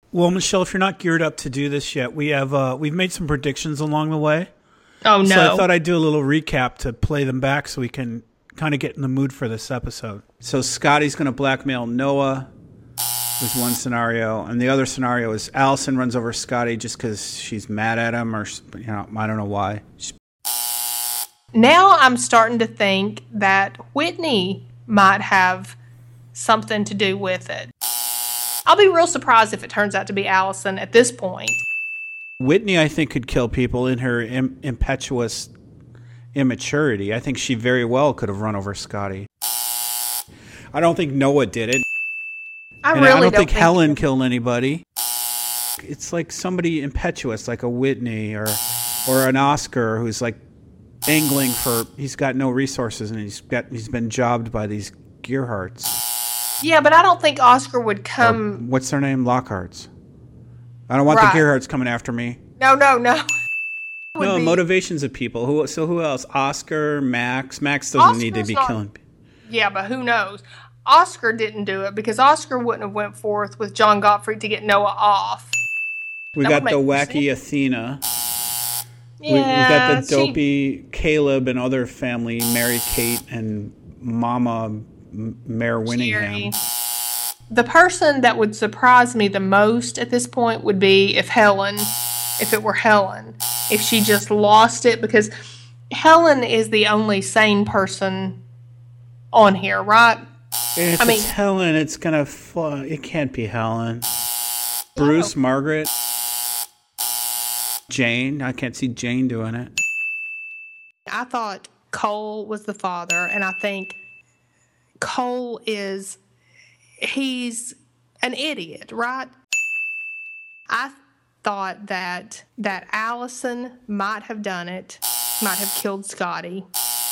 Well, Michelle, if you're not geared up to do this yet, we've made some predictions along the way. Oh, no. So I thought I'd do a little recap to play them back so we can kind of get in the mood for this episode. So Scotty's going to blackmail Noah was one scenario. And the other scenario is Allison runs over Scotty just because she's mad at him or, I don't know why. Now I'm starting to think that Whitney might have something to do with it. I'll be real surprised if it turns out to be Allison at this point. Whitney, I think, could kill people in her impetuous immaturity. I think she very well could have run over Scotty. I don't think Noah did it. I don't think Helen killed anybody. It's like somebody impetuous, like a Whitney or an Oscar who's like angling for. He's got no resources and he's been jobbed by these Gearharts. Yeah, but I don't think Oscar would come. Or what's their name? Lockharts. I don't want the Gearharts coming after me. No. No, motivations of people. Who else? Oscar, Max. Max doesn't need to be killing people. Yeah, but who knows? Oscar didn't do it because Oscar wouldn't have went forth with John Gottfried to get Noah off. We got the wacky Athena. Yeah, we got the dopey Caleb and other family, Mary Kate and Mama Mayor Winningham. The person that would surprise me the most at this point would be if it were Helen. If she just lost it, because Helen is the only sane person on here, right? If it's Helen, it's gonna fly. It can't be Helen. Bruce, Margaret, Jane. I can't see Jane doing it. I thought Cole was the father, and I think Cole he's an idiot, right? I thought that Allison might have done it, might have killed Scotty.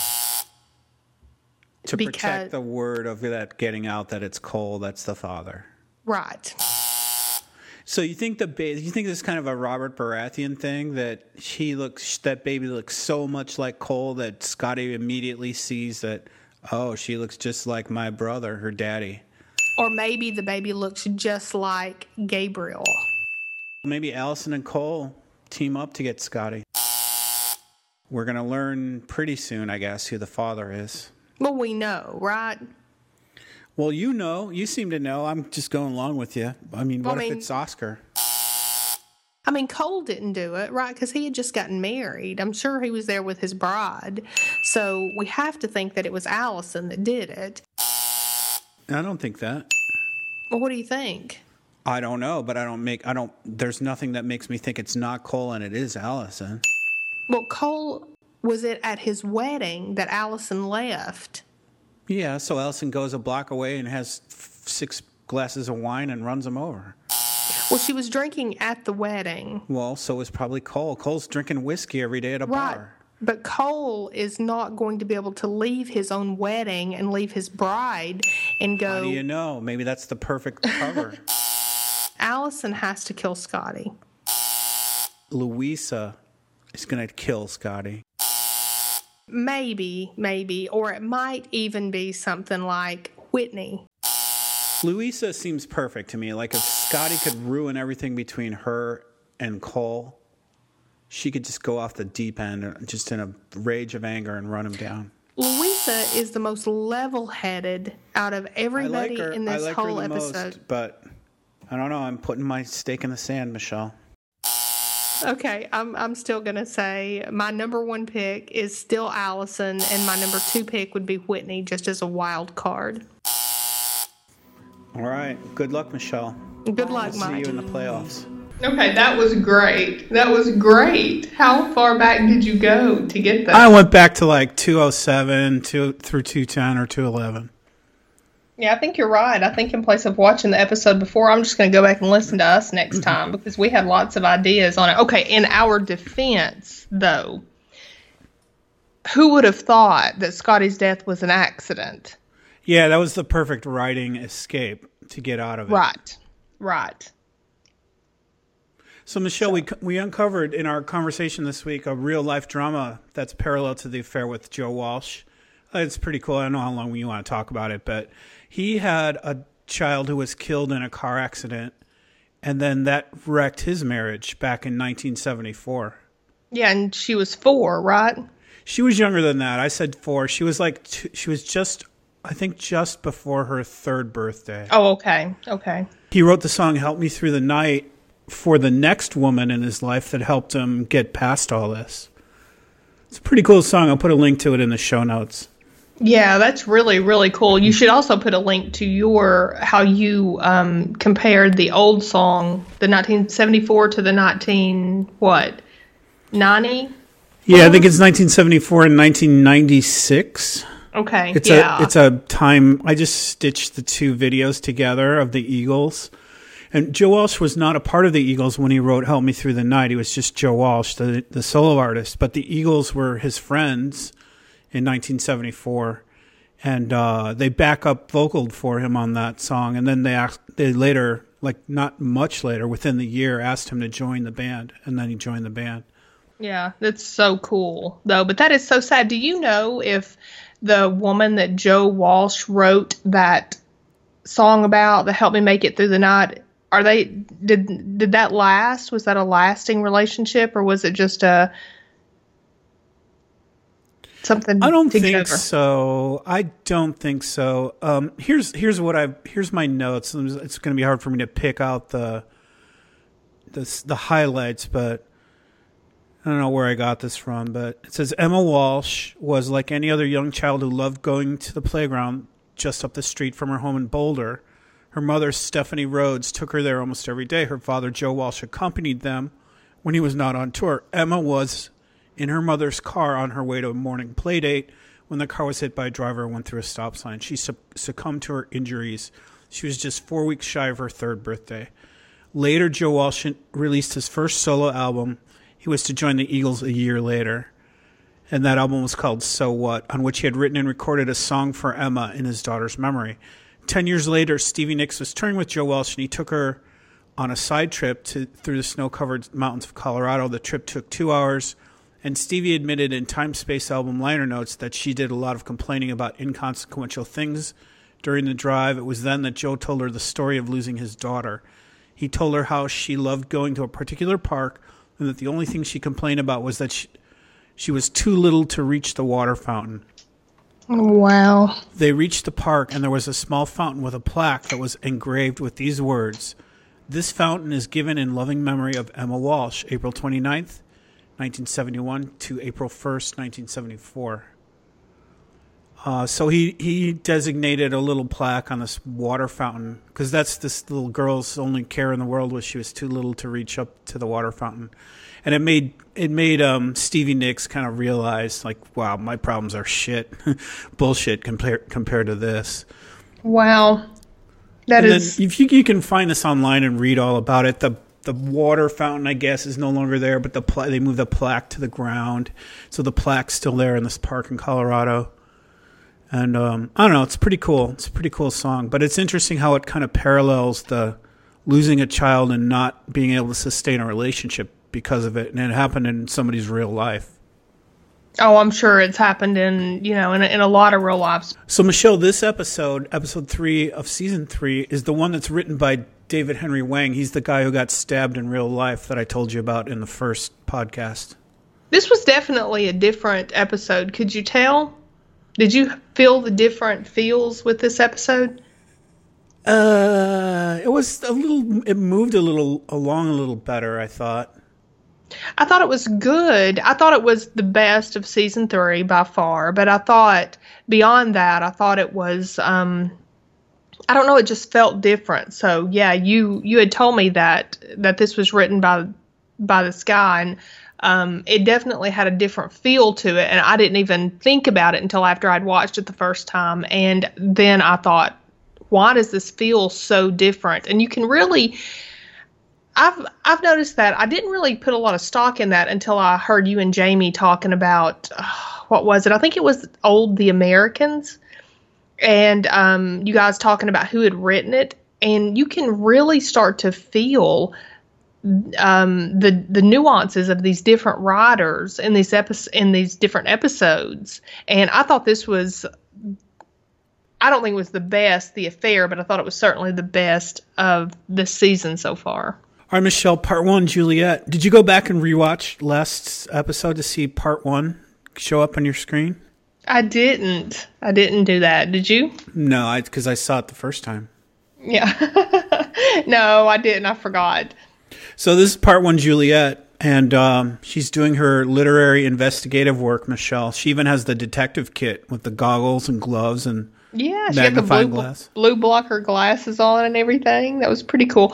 To protect the word of that getting out that it's Cole, that's the father. Right. So you think this is kind of a Robert Baratheon thing, that that baby looks so much like Cole that Scotty immediately sees that, oh, she looks just like my brother, her daddy. Or maybe the baby looks just like Gabriel. Maybe Allison and Cole team up to get Scotty. We're going to learn pretty soon, I guess, who the father is. Well, we know, right? Well, you seem to know. I'm just going along with you. I mean, what if it's Oscar? I mean, Cole didn't do it, right? Because he had just gotten married. I'm sure he was there with his bride. So we have to think that it was Allison that did it. I don't think that. Well, what do you think? I don't know, but there's nothing that makes me think it's not Cole and it is Allison. Well, Cole, was it at his wedding that Allison left? Yeah, so Allison goes a block away and has 6 glasses of wine and runs him over. Well, she was drinking at the wedding. Well, so was probably Cole. Cole's drinking whiskey every day at a bar. But Cole is not going to be able to leave his own wedding and leave his bride and go... How do you know? Maybe that's the perfect cover. Allison has to kill Scotty. Louisa is going to kill Scotty. Maybe. Or it might even be something like Whitney. Louisa seems perfect to me. Like if Scotty could ruin everything between her and Cole, she could just go off the deep end just in a rage of anger and run him down. Louisa is the most level-headed out of everybody in this whole episode. Most, but I don't know. I'm putting my stake in the sand, Michelle. Okay, I'm still going to say my number 1 pick is still Allison, and my number 2 pick would be Whitney, just as a wild card. All right. Good luck, Michelle. Good luck, Mike. See you in the playoffs. Okay, that was great. How far back did you go to get that? I went back to like 207 through 210 or 211. Yeah, I think you're right. I think in place of watching the episode before, I'm just going to go back and listen to us next time because we had lots of ideas on it. Okay, in our defense, though, who would have thought that Scotty's death was an accident? Yeah, that was the perfect writing escape to get out of it. Right. So, Michelle, we uncovered in our conversation this week a real-life drama that's parallel to the affair with Joe Walsh. It's pretty cool. I don't know how long you want to talk about it, but he had a child who was killed in a car accident, And then that wrecked his marriage back in 1974. Yeah, and she was 4, right? She was younger than that. I said 4. She was like, she was just, I think, just before her 3rd birthday. Oh, okay. Okay. He wrote the song Help Me Through the Night for the next woman in his life that helped him get past all this. It's a pretty cool song. I'll put a link to it in the show notes. Yeah, that's really, really cool. You should also put a link to how you compared the old song, the 1974 to the 90? Yeah, I think it's 1974 and 1996. Okay, It's a time. I just stitched the 2 videos together of the Eagles. And Joe Walsh was not a part of the Eagles when he wrote Help Me Through the Night. He was just Joe Walsh, the solo artist. But the Eagles were his friends in 1974. And they backup vocaled for him on that song. And then they later, like not much later, within the year, asked him to join the band. And then he joined the band. Yeah, that's so cool, though. But that is so sad. Do you know if the woman that Joe Walsh wrote that song about, the Help Me Make It Through the Night, did that last? Was that a lasting relationship, or was it just something? I don't think so. I don't think so. Here's my notes. It's going to be hard for me to pick out the highlights, but I don't know where I got this from. But it says Emma Walsh was like any other young child who loved going to the playground just up the street from her home in Boulder. Her mother, Stephanie Rhodes, took her there almost every day. Her father, Joe Walsh, accompanied them when he was not on tour. Emma was in her mother's car on her way to a morning play date when the car was hit by a driver and went through a stop sign. She succumbed to her injuries. She was just 4 weeks shy of her 3rd birthday. Later, Joe Walsh released his first solo album. He was to join the Eagles a year later. And that album was called So What, on which he had written and recorded a song for Emma in his daughter's memory. 10 years later, Stevie Nicks was touring with Joe Walsh, and he took her on a side trip through the snow-covered mountains of Colorado. The trip took 2 hours, and Stevie admitted in Time Space album liner notes that she did a lot of complaining about inconsequential things during the drive. It was then that Joe told her the story of losing his daughter. He told her how she loved going to a particular park, and that the only thing she complained about was that she was too little to reach the water fountain. Wow. They reached the park, and there was a small fountain with a plaque that was engraved with these words: "This fountain is given in loving memory of Emma Walsh, April 29th, 1971 to April 1st, 1974. So he designated a little plaque on this water fountain, because that's this little girl's only care in the world was she was too little to reach up to the water fountain. And it made Stevie Nicks kind of realize, like, wow, my problems are shit, bullshit compared to this. Wow, If you can find this online and read all about it. The water fountain, I guess, is no longer there, but they moved the plaque to the ground, so the plaque's still there in this park in Colorado. And I don't know, it's pretty cool. It's a pretty cool song, but it's interesting how it kind of parallels the losing a child and not being able to sustain a relationship because of it, and it happened in somebody's real life. Oh, I'm sure it's happened in a lot of real lives. So, Michelle, this episode 3 of season 3, is the one that's written by David Henry Wang. He's the guy who got stabbed in real life that I told you about in the first podcast. This was definitely a different episode. Could you tell? Did you feel the different feels with this episode? It was it moved along a little better, I thought. I thought it was good. I thought it was the best of season 3 by far, but I thought beyond that, I thought it was, I don't know, it just felt different. So yeah, you had told me that this was written by this guy, and it definitely had a different feel to it, and I didn't even think about it until after I'd watched it the first time, and then I thought, why does this feel so different? And you can really, I've noticed that I didn't really put a lot of stock in that until I heard you and Jamie talking about, what was it? I think it was The Americans, and you guys talking about who had written it, and you can really start to feel the nuances of these different writers in these different episodes. And I thought this was I don't think it was the best, The Affair, but I thought it was certainly the best of the season so far. All right, Michelle, part 1, Juliet. Did you go back and rewatch last episode to see part 1 show up on your screen? I didn't. I didn't do that. Did you? No, because I saw it the first time. Yeah. No, I didn't. I forgot. So this is part 1, Juliet. And she's doing her literary investigative work, Michelle. She even has the detective kit with the goggles and gloves and yeah, she got the blue blocker glasses on and everything. That was pretty cool.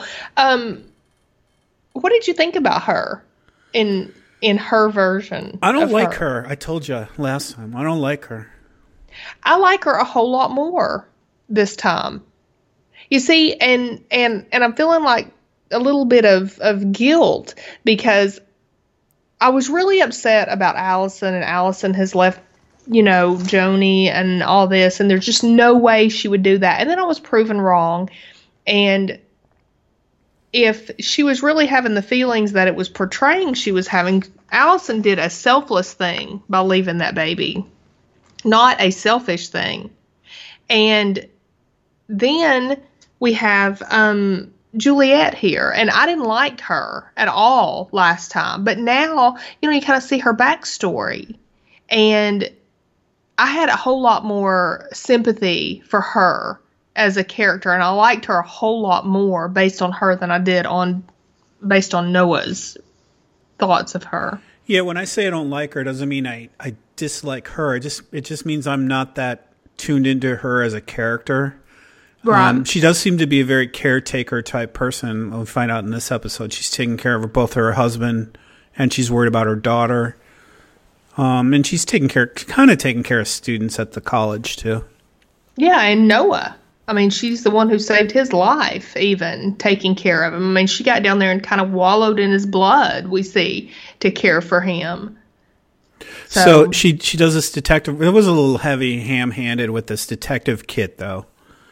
What did you think about her in her version? I don't like her. I told you last time. I don't like her. I like her a whole lot more this time. You see, and I'm feeling like a little bit of guilt because I was really upset about Allison, and Allison has left, Joni and all this, and there's just no way she would do that. And then I was proven wrong. And if she was really having the feelings that it was portraying she was having, Allison did a selfless thing by leaving that baby, not a selfish thing. And then we have Juliet here, and I didn't like her at all last time, but now you kind of see her backstory, and I had a whole lot more sympathy for her as a character, and I liked her a whole lot more based on her than I did based on Noah's thoughts of her. Yeah, when I say I don't like her, it doesn't mean I dislike her. It just means I'm not that tuned into her as a character. Right. She does seem to be a very caretaker type person. We'll find out in this episode. She's taking care of both her husband, and she's worried about her daughter. And she's taking care of students at the college too. Yeah, and Noah. I mean, she's the one who saved his life, even taking care of him. I mean, she got down there and kind of wallowed in his blood, we see, to care for him. So she does this detective. It was a little heavy, ham-handed with this detective kit, though.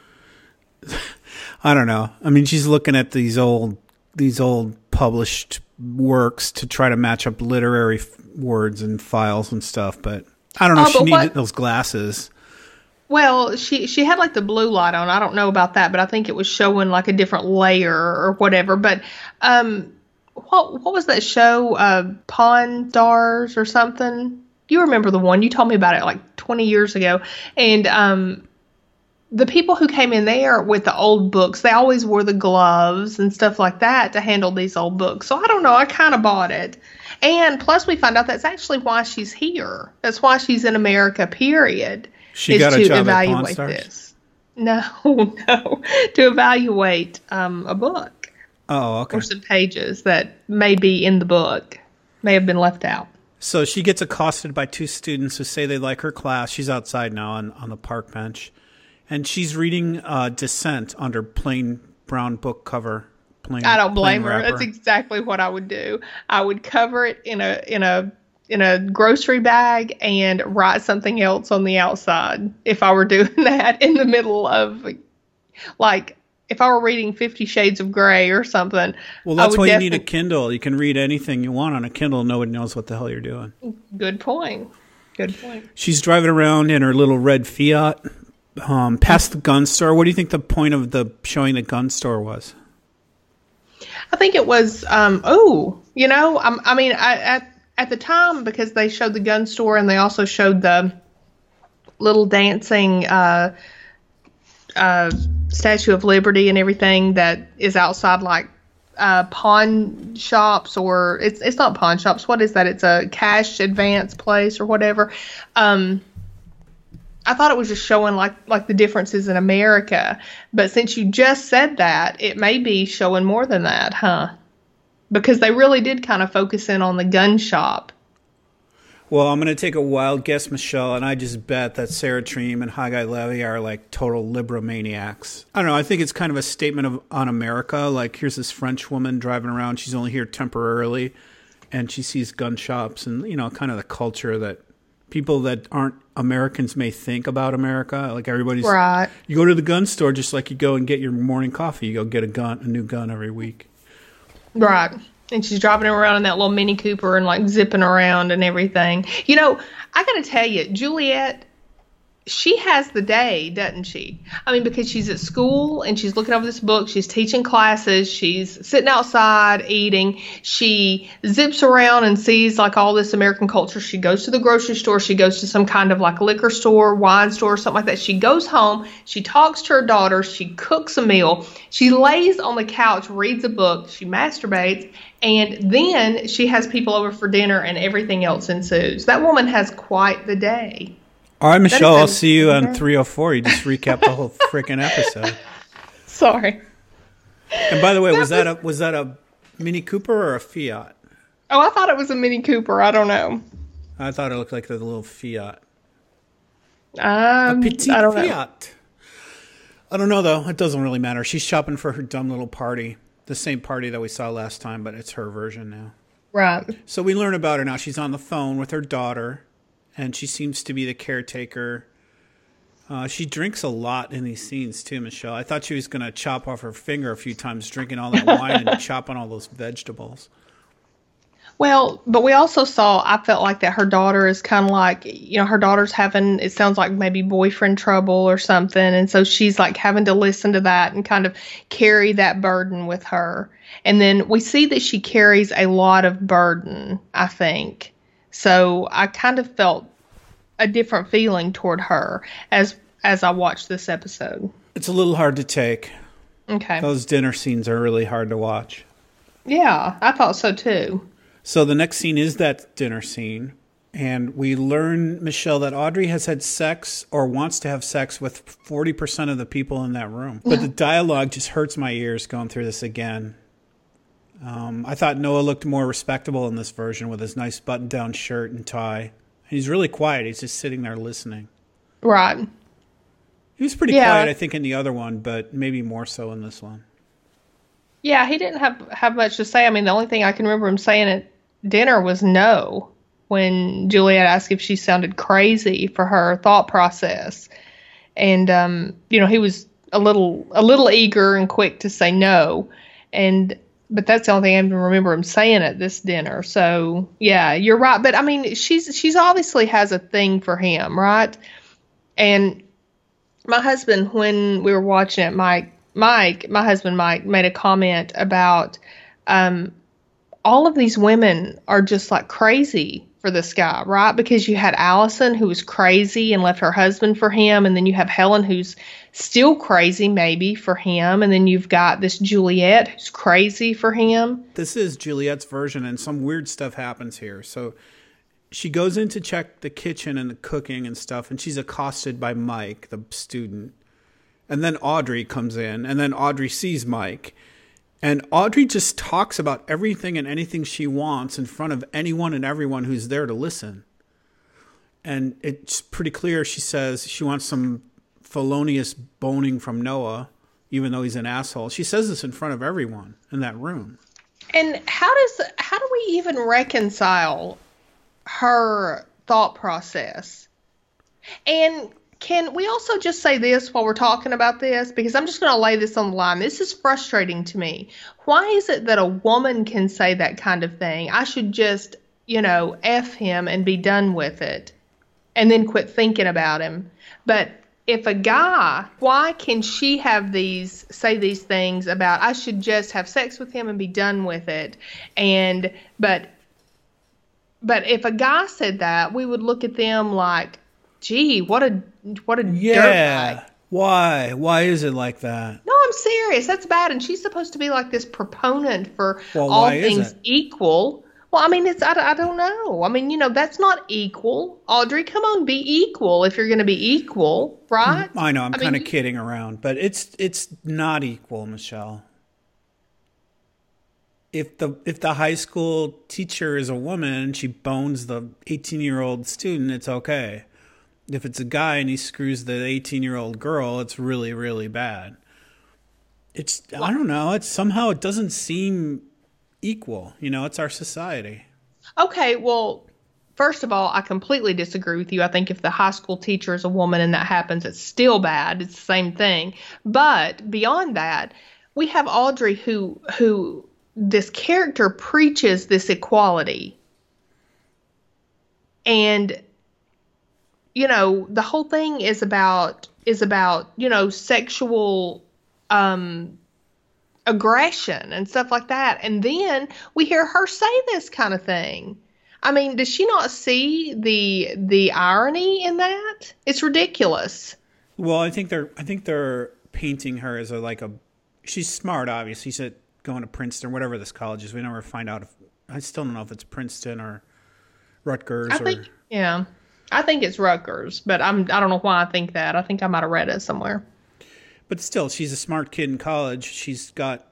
I don't know. I mean, she's looking at these old published works to try to match up literary words and files and stuff, but I don't know. She needed those glasses. Well, she had like the blue light on. I don't know about that, but I think it was showing like a different layer or whatever. But what was that show? Pawn Stars or something? You remember the one? You told me about it like 20 years ago. And the people who came in there with the old books, they always wore the gloves and stuff like that to handle these old books. So I don't know. I kind of bought it. And plus we find out that's actually why she's here. That's why she's in America, period. She got a job at Pawn Stars? This. No. To evaluate a book. Oh, okay. Or some pages that may be in the book, may have been left out. So she gets accosted by 2 students who say they like her class. She's outside now on the park bench. And she's reading Descent under plain brown book cover. I don't blame her. That's exactly what I would do. I would cover it in a grocery bag and write something else on the outside if I were doing that in the middle of, like, if I were reading 50 Shades of Grey or something. Well, that's why you need a Kindle. You can read anything you want on a Kindle. Nobody knows what the hell you're doing. Good point. She's driving around in her little red Fiat past the gun store. What do you think the point of the showing the gun store was? I think it was, at the time, because they showed the gun store and they also showed the little dancing Statue of Liberty and everything that is outside, like pawn shops, or it's not pawn shops. What is that? It's a cash advance place or whatever. I thought it was just showing like the differences in America. But since you just said that, it may be showing more than that, huh? Because they really did kind of focus in on the gun shop. Well, I'm going to take a wild guess, Michelle, and I just bet that Sarah Treem and Haggai Levy are like total libromaniacs. I don't know. I think it's kind of a statement on America. Like, here's this French woman driving around. She's only here temporarily, and she sees gun shops and, kind of the culture that people that aren't Americans may think about America. Like, everybody's right. You go to the gun store just like you go and get your morning coffee. You go get a new gun every week. Right. And she's driving around in that little Mini Cooper and like zipping around and everything. I got to tell you, Juliet, she has the day, doesn't she? I mean, because she's at school and she's looking over this book, she's teaching classes, she's sitting outside eating, she zips around and sees like all this American culture. She goes to the grocery store, she goes to some kind of like liquor store, wine store, something like that. She goes home, she talks to her daughter, she cooks a meal, she lays on the couch, reads a book, she masturbates, and then she has people over for dinner and everything else ensues. That woman has quite the day. All right, Michelle, I'll see you on 304. You just recap the whole freaking episode. Sorry. And by the way, was that a Mini Cooper or a Fiat? Oh, I thought it was a Mini Cooper. I don't know. I thought it looked like the little Fiat. A petite Fiat. I don't know, though. It doesn't really matter. She's shopping for her dumb little party. The same party that we saw last time, but it's her version now. Right. So we learn about her now. She's on the phone with her daughter. And she seems to be the caretaker. She drinks a lot in these scenes, too, Michelle. I thought she was going to chop off her finger a few times drinking all that wine and chopping all those vegetables. Well, but we also saw, I felt like that her daughter is kind of like, her daughter's having, it sounds like maybe boyfriend trouble or something. And so she's like having to listen to that and kind of carry that burden with her. And then we see that she carries a lot of burden, I think. So I kind of felt a different feeling toward her as I watched this episode. It's a little hard to take. Okay. Those dinner scenes are really hard to watch. Yeah, I thought so too. So the next scene is that dinner scene. And we learn, Michelle, that Audrey has had sex or wants to have sex with 40% of the people in that room. But the dialogue just hurts my ears going through this again. I thought Noah looked more respectable in this version with his nice button-down shirt and tie. And he's really quiet. He's just sitting there listening. Right. He was pretty quiet, I think, in the other one, but maybe more so in this one. Yeah, he didn't have much to say. I mean, the only thing I can remember him saying at dinner was no when Juliet asked if she sounded crazy for her thought process. And, he was a little eager and quick to say no. But that's the only thing I even remember him saying at this dinner. So, yeah, you're right. But, I mean, she's obviously has a thing for him, right? And my husband, when we were watching it, my husband Mike, made a comment about all of these women are just like crazy for this guy, right? Because you had Allison, who was crazy and left her husband for him. And then you have Helen, who's still crazy maybe for him. And then you've got this Juliet, who's crazy for him. This is Juliet's version, and some weird stuff happens here. So she goes in to check the kitchen and the cooking and stuff, and she's accosted by Mike, the student. And then Audrey comes in, and then Audrey sees Mike. And Audrey just talks about everything and anything she wants in front of anyone and everyone who's there to listen. And it's pretty clear she says she wants some felonious boning from Noah, even though he's an asshole. She says this in front of everyone in that room. And how do we even reconcile her thought process? And can we also just say this while we're talking about this? Because I'm just going to lay this on the line. This is frustrating to me. Why is it that a woman can say that kind of thing? I should just, F him and be done with it and then quit thinking about him. But if a guy, why can she say these things about, I should just have sex with him and be done with it? But if a guy said that, we would look at them like, gee, what a dirtbag. Why? Why is it like that? No, I'm serious. That's bad. And she's supposed to be like this proponent for all why things equal. Well, I mean, I don't know. I mean, that's not equal. Audrey, come on, be equal if you're going to be equal, right? I know. I'm kind of kidding around, but it's not equal, Michelle. If the high school teacher is a woman and she bones the 18-year-old student, it's okay. If it's a guy and he screws the 18-year-old girl, it's really, really bad. I don't know. Somehow it doesn't seem equal. It's our society. Okay, well, first of all, I completely disagree with you. I think if the high school teacher is a woman and that happens, it's still bad. It's the same thing. But beyond that, we have Audrey who this character preaches this equality. And the whole thing is about sexual aggression and stuff like that. And then we hear her say this kind of thing. I mean, does she not see the irony in that? It's ridiculous. Well, I think they're painting her as she's smart, obviously. She's going to Princeton, whatever this college is. We never find out I still don't know if it's Princeton or Rutgers yeah. I think it's Rutgers, but I don't know why I think that. I think I might have read it somewhere. But still, she's a smart kid in college. She's got,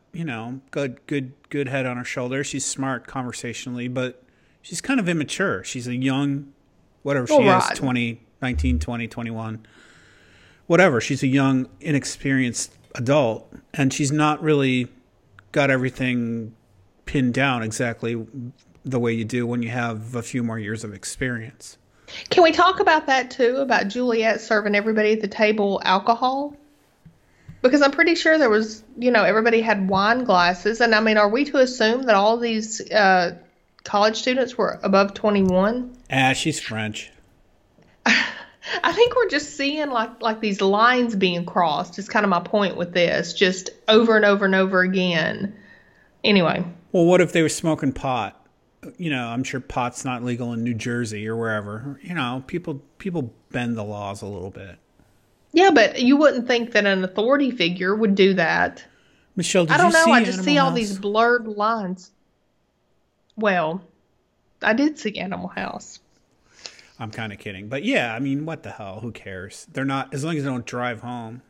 good head on her shoulder. She's smart conversationally, but she's kind of immature. She's a young, whatever she is, 20, 19, 20, 21. Whatever. She's a young, inexperienced adult, and she's not really got everything pinned down exactly the way you do when you have a few more years of experience. Can we talk about that, too, about Juliet serving everybody at the table alcohol? Because I'm pretty sure there was, everybody had wine glasses. And, I mean, are we to assume that all these college students were above 21? She's French. I think we're just seeing, like these lines being crossed is kind of my point with this, just over and over and over again. Anyway. Well, what if they were smoking pot? I'm sure pot's not legal in New Jersey or wherever. People bend the laws a little bit. Yeah, but you wouldn't think that an authority figure would do that. Michelle, I don't know. I just Animal see all House? these blurred lines. Well, I did see Animal House. I'm kind of kidding. But yeah, I mean, what the hell? Who cares? They're not, as long as they don't drive home.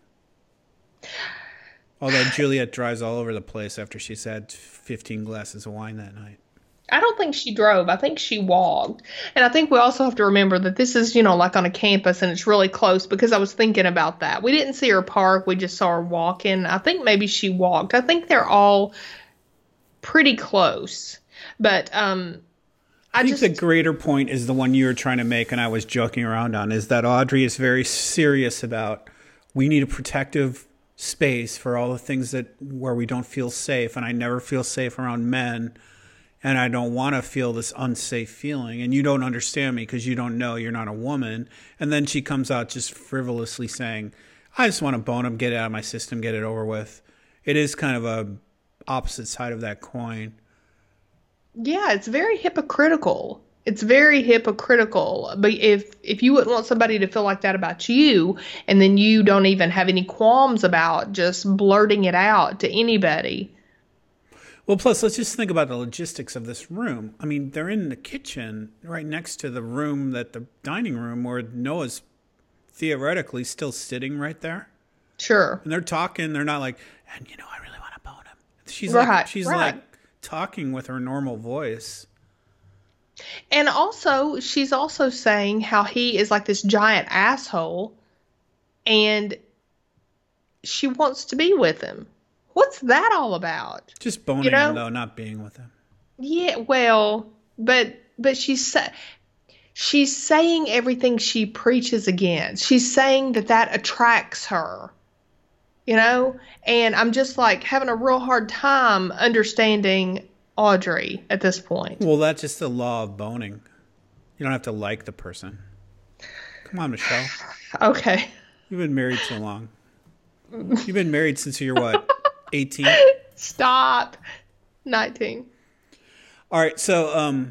Although Juliet drives all over the place after she's had 15 glasses of wine that night. I don't think she drove. I think she walked. And I think we also have to remember that this is, like on a campus and it's really close, because I was thinking about that. We didn't see her park. We just saw her walking. I think maybe she walked. I think they're all pretty close. But I think the greater point is the one you were trying to make and I was joking around on, is that Audrey is very serious about we need a protective space for all the things where we don't feel safe. And I never feel safe around men. And I don't want to feel this unsafe feeling. And you don't understand me because you don't know, you're not a woman. And then she comes out just frivolously saying, I just want to bone him, get it out of my system, get it over with. It is kind of a opposite side of that coin. Yeah, it's very hypocritical. It's very hypocritical. But if you wouldn't want somebody to feel like that about you, and then you don't even have any qualms about just blurting it out to anybody. Well, plus, let's just think about the logistics of this room. I mean, they're in the kitchen right next to the room, the dining room, where Noah's theoretically still sitting right there. Sure. And they're talking. They're not like, and I really want to bone him. She's right. like talking with her normal voice. And also, she's also saying how he is like this giant asshole, and she wants to be with him. What's that all about? Just boning him, though, not being with him. Yeah, well, but she's saying everything she preaches against. She's saying that attracts her, And I'm just like having a real hard time understanding Audrey at this point. Well, that's just the law of boning. You don't have to like the person. Come on, Michelle. Okay. You've been married too long. You've been married since you're what? 18? Stop. 19. All right. So,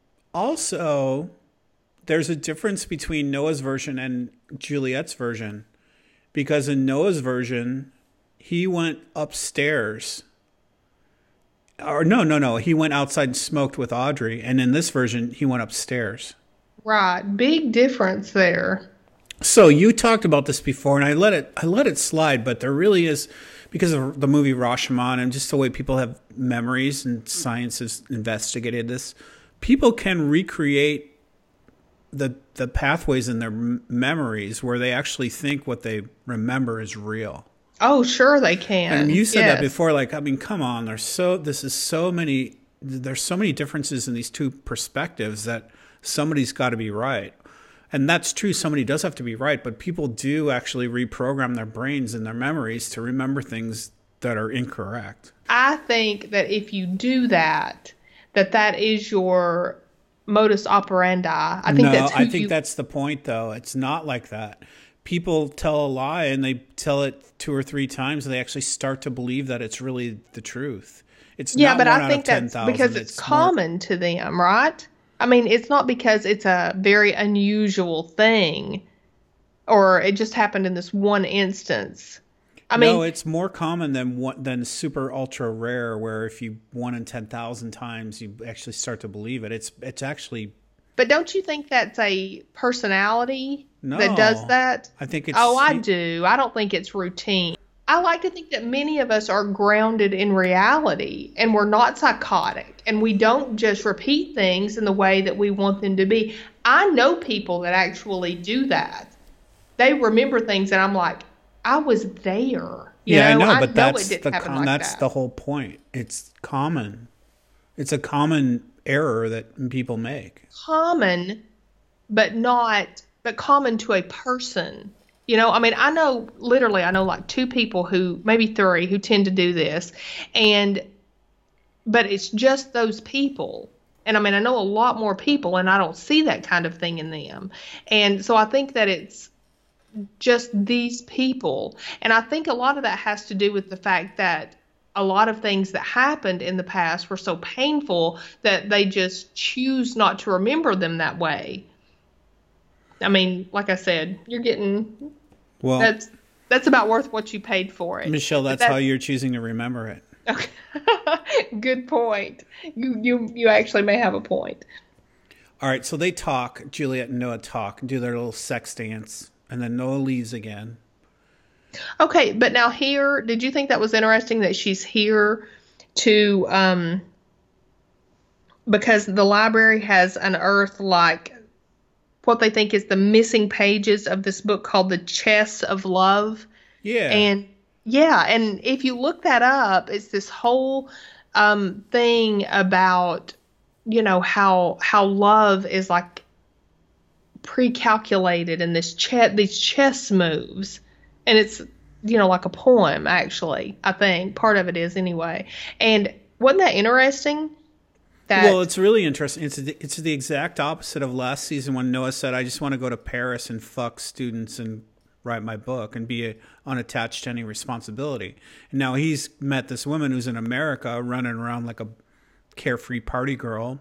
also, there's a difference between Noah's version and Juliet's version, because in Noah's version, he went upstairs. Or no. He went outside and smoked with Audrey. And in this version, he went upstairs. Right. Big difference there. So you talked about this before, and I let it slide, but there really is, because of the movie Rashomon and just the way people have memories, and science has investigated this, people can recreate the pathways in their memories where they actually think what they remember is real. Oh, sure they can. And you said that before, like, I mean, come on, there's so many differences in these two perspectives that somebody's got to be right. And that's true. Somebody does have to be right, but people do actually reprogram their brains and their memories to remember things that are incorrect. I think that if you do that, that is your modus operandi. I think that's who I think that's the point, though. It's not like that. People tell a lie and they tell it 2 or 3 times, and they actually start to believe that it's really the truth. It's Yeah, not but one I out of think that's 10,000. because it's common to them, right? I mean, it's not because it's a very unusual thing or it just happened in this one instance. I No, mean, it's more common than super ultra rare, where if you 1 in 10,000 times, you actually start to believe it. It's actually but don't you think that's a personality that does no. that? I think Oh, it's I do. I don't think it's routine. I like to think that many of us are grounded in reality and we're not psychotic and we don't just repeat things in the way that we want them to be. I know people that actually do that. They remember things and I'm like, I was there. yeah, I know, I but know it didn't happen like that's that. the whole point. It's common. It's a common error that people make. Common, but common to a person. I mean, I know like two people who, maybe three, who tend to do this. And, but it's just those people. And I mean, I know a lot more people and I don't see that kind of thing in them. And so I think that it's just these people. And I think a lot of that has to do with the fact that a lot of things that happened in the past were so painful that they just choose not to remember them that way. I mean, like I said, you're getting Well, that's about worth what you paid for it. Michelle, that's how you're choosing to remember it. Okay. Good point. You actually may have a point. All right, so they talk. Juliet and Noah talk and do their little sex dance, and then Noah leaves again. Okay, but now here, did you think that was interesting that she's here to because the library has unearthed like what they think is the missing pages of this book called The Chess of Love. Yeah. And yeah, and if you look that up, it's this whole thing about, how love is like pre-calculated in these chess moves. And it's, like a poem, actually, I think. Part of it is anyway. And wasn't that interesting? Well, it's really interesting. It's the exact opposite of last season when Noah said, I just want to go to Paris and fuck students and write my book and be unattached to any responsibility. And now he's met this woman who's in America running around like a carefree party girl,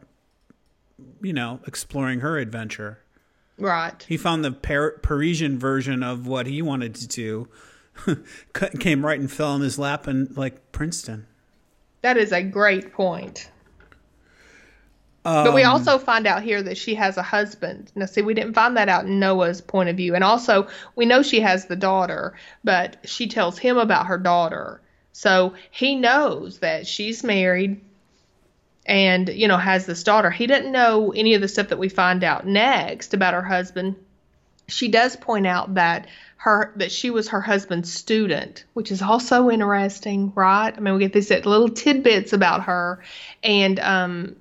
exploring her adventure. Right. He found the Parisian version of what he wanted to do, came right and fell in his lap in like Princeton. That is a great point. But we also find out here that she has a husband. Now, see, we didn't find that out in Noah's point of view. And also, we know she has the daughter, but she tells him about her daughter. So he knows that she's married and, has this daughter. He doesn't know any of the stuff that we find out next about her husband. She does point out that she was her husband's student, which is also interesting, right? I mean, we get these little tidbits about her. And,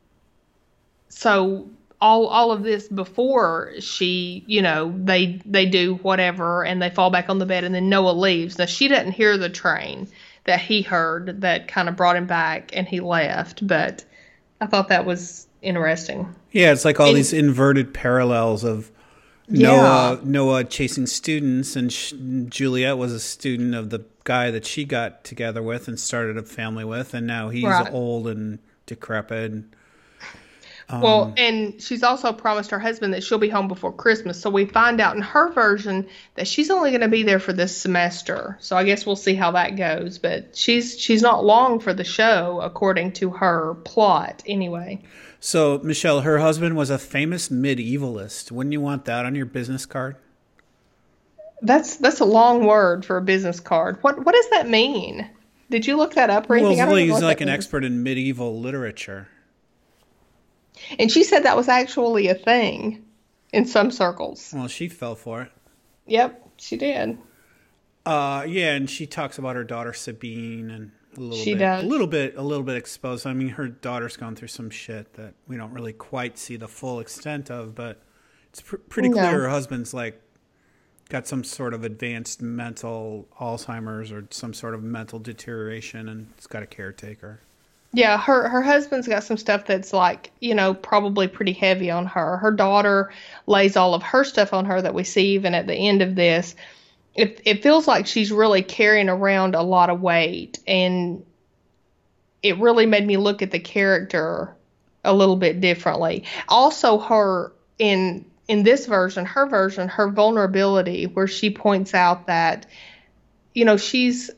so all of this before she, they do whatever and they fall back on the bed and then Noah leaves. Now she doesn't hear the train that he heard that kind of brought him back and he left. But I thought that was interesting. Yeah, it's like all these inverted parallels of Noah chasing students, and Juliet was a student of the guy that she got together with and started a family with, and now he's old and decrepit. Well, and she's also promised her husband that she'll be home before Christmas. So we find out in her version that she's only going to be there for this semester. So I guess we'll see how that goes. But she's not long for the show, according to her plot, anyway. So, Michelle, her husband was a famous medievalist. Wouldn't you want that on your business card? That's a long word for a business card. What does that mean? Did you look that up or anything? Well, he's like an expert in medieval literature. And she said that was actually a thing in some circles. Well, she fell for it. Yep, she did. Yeah, and she talks about her daughter Sabine and a little bit exposed. I mean, her daughter's gone through some shit that we don't really quite see the full extent of, but it's pretty clear her husband's like got some sort of advanced mental Alzheimer's or some sort of mental deterioration, and it's got a caretaker. Yeah, her husband's got some stuff that's like, probably pretty heavy on her. Her daughter lays all of her stuff on her that we see even at the end of this. It feels like she's really carrying around a lot of weight, and it really made me look at the character a little bit differently. Also, her in this version, her vulnerability, where she points out that she's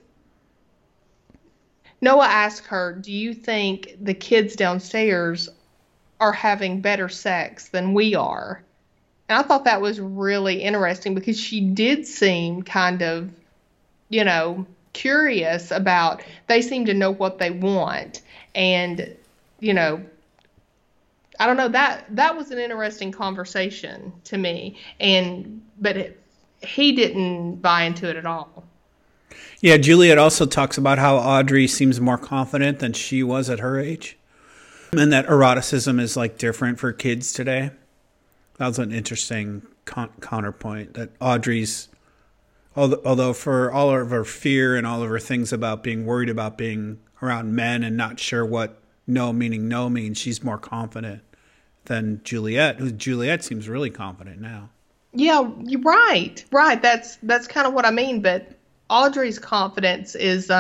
Noah asked her, "Do you think the kids downstairs are having better sex than we are?" And I thought that was really interesting because she did seem kind of, curious about, they seem to know what they want. And, you know, I don't know, that was an interesting conversation to me. But he didn't buy into it at all. Yeah, Juliet also talks about how Audrey seems more confident than she was at her age, and that eroticism is like different for kids today. That was an interesting counterpoint, that Audrey's, although for all of her fear and all of her things about being worried about being around men and not sure what no means, she's more confident than Juliet, who Juliet seems really confident now. Yeah, you're right. Right. That's kind of what I mean. But Audrey's confidence is,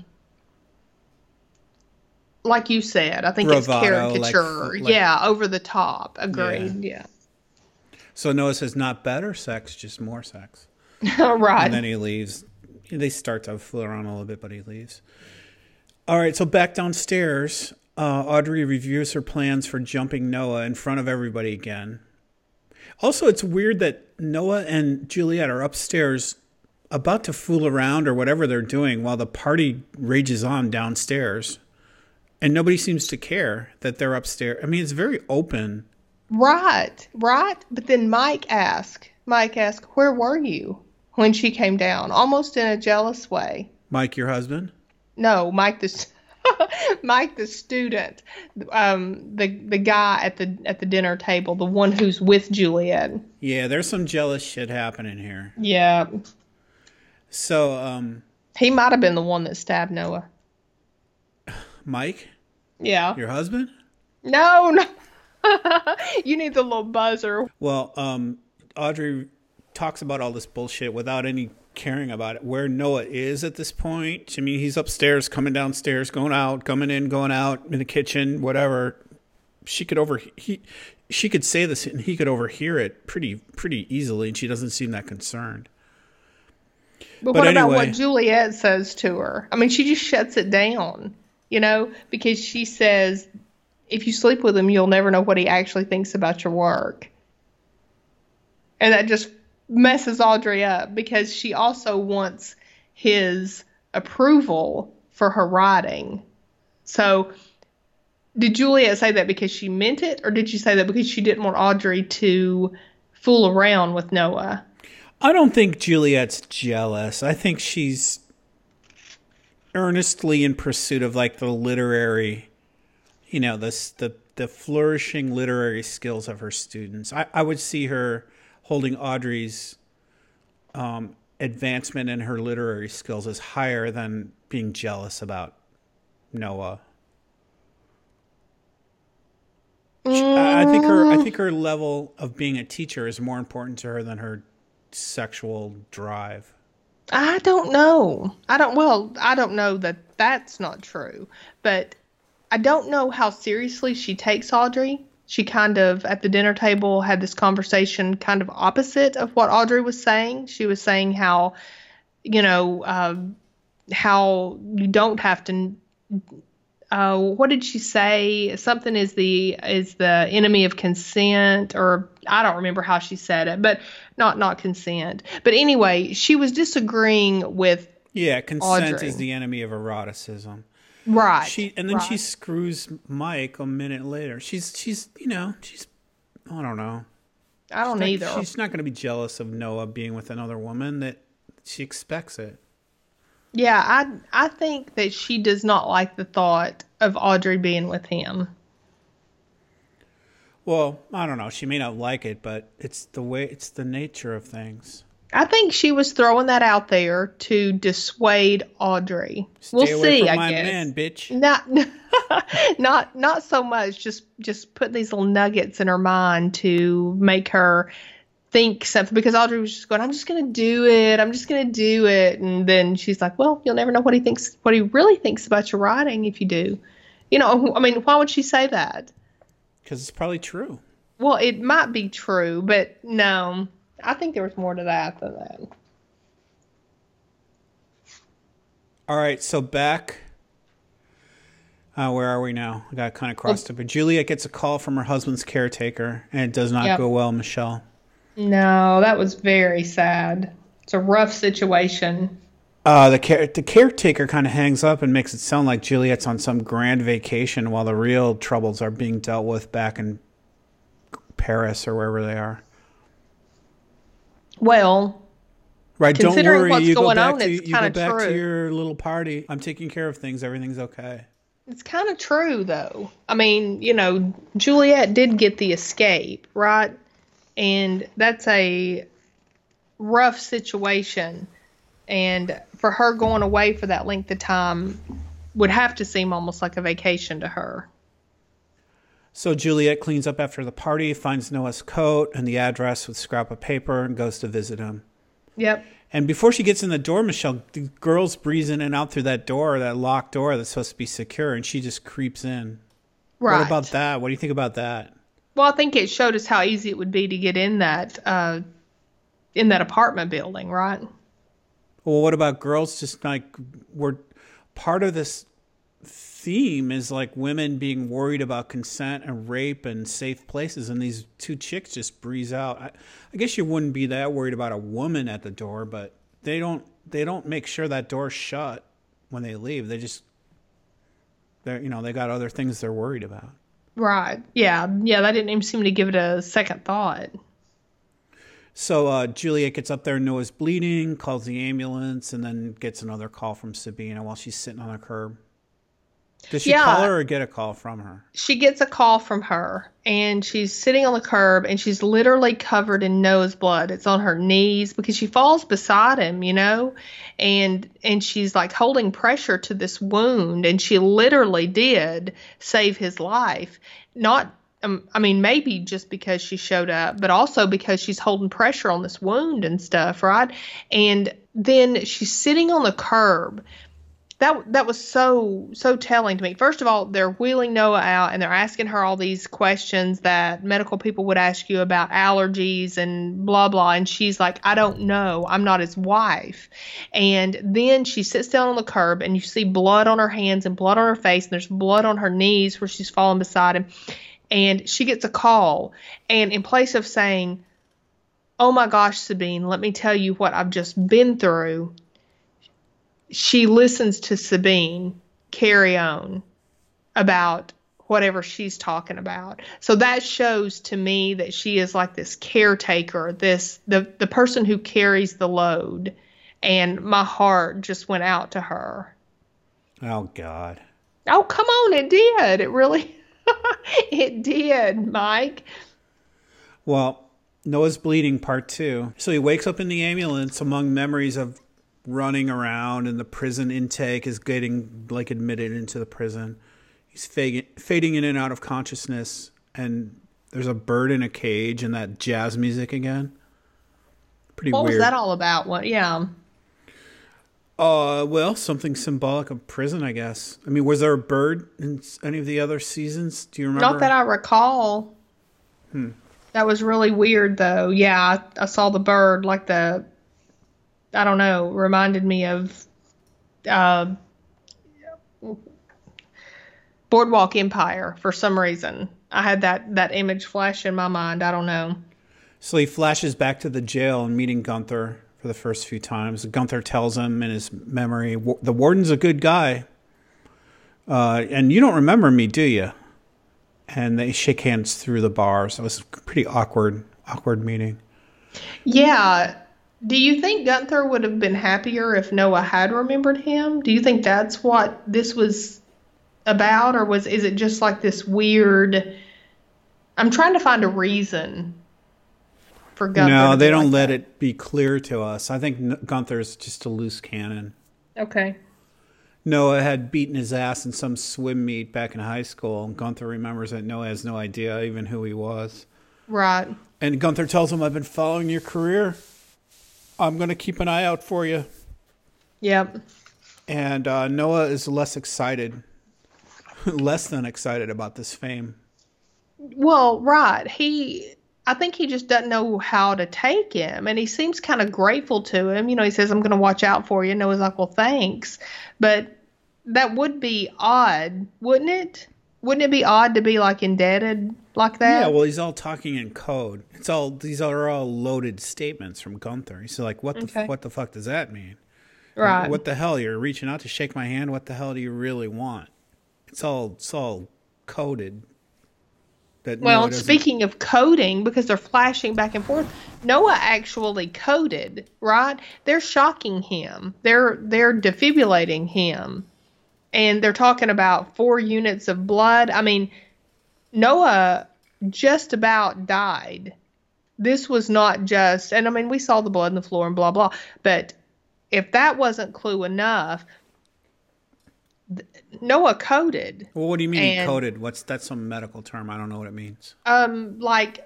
like you said, I think Bravado, it's caricature. Yeah, over the top. Agreed. Yeah. So Noah says, not better sex, just more sex. Right. And then he leaves. They start to fool around a little bit, but he leaves. All right, so back downstairs, Audrey reviews her plans for jumping Noah in front of everybody again. Also, it's weird that Noah and Juliet are upstairs about to fool around or whatever they're doing while the party rages on downstairs. And nobody seems to care that they're upstairs. I mean, it's very open. Right. But then Mike asked, where were you when she came down? Almost in a jealous way. Mike, your husband? No, Mike Mike the student, the guy at the dinner table, the one who's with Juliet. Yeah, there's some jealous shit happening here. Yeah. So, he might have been the one that stabbed Noah. Mike? Yeah. Your husband? No. You need the little buzzer. Well, Audrey talks about all this bullshit without any caring about it, where Noah is at this point. I mean, he's upstairs, coming downstairs, going out, coming in, going out, in the kitchen, whatever. She could say this and he could overhear it pretty easily, and she doesn't seem that concerned. But what about what Juliet says to her? I mean, she just shuts it down, because she says, if you sleep with him, you'll never know what he actually thinks about your work. And that just messes Audrey up because she also wants his approval for her writing. So did Juliet say that because she meant it, or did she say that because she didn't want Audrey to fool around with Noah? I don't think Juliet's jealous. I think she's earnestly in pursuit of like the literary, the flourishing literary skills of her students. I would see her holding Audrey's advancement in her literary skills as higher than being jealous about Noah. I think her level of being a teacher is more important to her than her sexual drive. I don't know. I don't know that that's not true, but I don't know how seriously she takes Audrey. She kind of, at the dinner table, had this conversation kind of opposite of what Audrey was saying. She was saying how, how you don't have to, what did she say? Something is the enemy of consent, or I don't remember how she said it, but not consent. But anyway, she was disagreeing with consent Audrey. Is the enemy of eroticism. Right. She screws Mike a minute later. She's I don't know. I don't either. She's not going to be jealous of Noah being with another woman. That she expects it. Yeah, I think that she does not like the thought of Audrey being with him. Well, I don't know. She may not like it, but it's the nature of things. I think she was throwing that out there to dissuade Audrey. We'll Stay away see, from I my guess. man, bitch. Not so much. Just put these little nuggets in her mind to make her think something, because Audrey was just going, I'm just going to do it. I'm just going to do it. And then she's like, well, you'll never know what he really thinks about your writing if you do. You know, I mean, why would she say that? Because it's probably true. Well, it might be true, but no, I think there was more to that than that. All right, so back. Where are we now? I got kind of crossed up. But Juliet gets a call from her husband's caretaker, and it does not go well, Michelle. No, that was very sad. It's a rough situation. The caretaker kind of hangs up and makes it sound like Juliet's on some grand vacation while the real troubles are being dealt with back in Paris or wherever they are. Well, right. Don't worry. What's you going go back on, to it's you go back true. to your little party. I'm taking care of things. Everything's okay. It's kind of true, though. I mean, you know, Juliet did get the escape, right? And that's a rough situation. And for her going away for that length of time would have to seem almost like a vacation to her. So Juliet cleans up after the party, finds Noah's coat and the address with a scrap of paper, and goes to visit him. Yep. And before she gets in the door, Michelle, the girls breeze in and out through that door, that locked door that's supposed to be secure, and she just creeps in. Right. What about that? What do you think about that? Well, I think it showed us how easy it would be to get in that apartment building, right? Well, what about girls just like, we're part of this theme is like women being worried about consent and rape and safe places, and these two chicks just breeze out. I guess you wouldn't be that worried about a woman at the door, but they don't make sure that door's shut when they leave. They got other things they're worried about. Right. Yeah. That didn't even seem to give it a second thought. So Juliet gets up there, Noah's bleeding, calls the ambulance, and then gets another call from Sabina while she's sitting on the curb. Does she call her or get a call from her? She gets a call from her, and she's sitting on the curb, and she's literally covered in Noah's blood. It's on her knees because she falls beside him, you know, and she's like holding pressure to this wound, and she literally did save his life. Not, I mean, maybe just because she showed up, but also because she's holding pressure on this wound and stuff, right? And then she's sitting on the curb. That was so telling to me. First of all, they're wheeling Noah out, and they're asking her all these questions that medical people would ask you about allergies and blah, blah. And she's like, I don't know. I'm not his wife. And then she sits down on the curb, and you see blood on her hands and blood on her face, and there's blood on her knees where she's fallen beside him. And she gets a call. And in place of saying, oh, my gosh, Sabine, let me tell you what I've just been through, she listens to Sabine carry on about whatever she's talking about. So that shows to me that she is like this caretaker, the person who carries the load. And my heart just went out to her. Oh, God. Oh, come on. It did. It really, it did, Mike. Well, Noah's bleeding part 2. So he wakes up in the ambulance among memories of running around, and the prison intake is getting like admitted into the prison. He's fading in and out of consciousness, and there's a bird in a cage and that jazz music again. Pretty weird. What was that all about? What? Yeah. Well, something symbolic of prison, I guess. I mean, was there a bird in any of the other seasons? Do you remember? Not that I recall. That was really weird, though. Yeah, I saw the bird, like I don't know, reminded me of Boardwalk Empire for some reason. I had that image flash in my mind. I don't know. So he flashes back to the jail and meeting Gunther for the first few times. Gunther tells him in his memory, the warden's a good guy. And you don't remember me, do you? And they shake hands through the bar. So it was a pretty awkward meeting. Yeah. Do you think Gunther would have been happier if Noah had remembered him? Do you think that's what this was about? Or is it just like this weird... I'm trying to find a reason. for Gunther. No, to they be don't like let that. it be clear to us. I think Gunther's just a loose cannon. Okay. Noah had beaten his ass in some swim meet back in high school. And Gunther remembers that Noah has no idea even who he was. Right. And Gunther tells him, I've been following your career. I'm going to keep an eye out for you. Yep. And Noah is less than excited about this fame. Well, right. I think he just doesn't know how to take him, and he seems kind of grateful to him. He says, I'm going to watch out for you. Noah's like, well, thanks. But that would be odd, wouldn't it? Wouldn't it be odd to be like indebted like that? Yeah, well, he's all talking in code. These are all loaded statements from Gunther. He's like, what the fuck does that mean? Right. What the hell? You're reaching out to shake my hand? What the hell do you really want? It's all coded. Well, speaking of coding, because they're flashing back and forth, Noah actually coded, right? They're shocking him. They're defibrillating him. And they're talking about 4 units of blood. I mean, Noah just about died. This was not just, and I mean, we saw the blood on the floor and blah, blah. But if that wasn't clue enough, Noah coded. Well, what do you mean he coded? That's some medical term. I don't know what it means. Like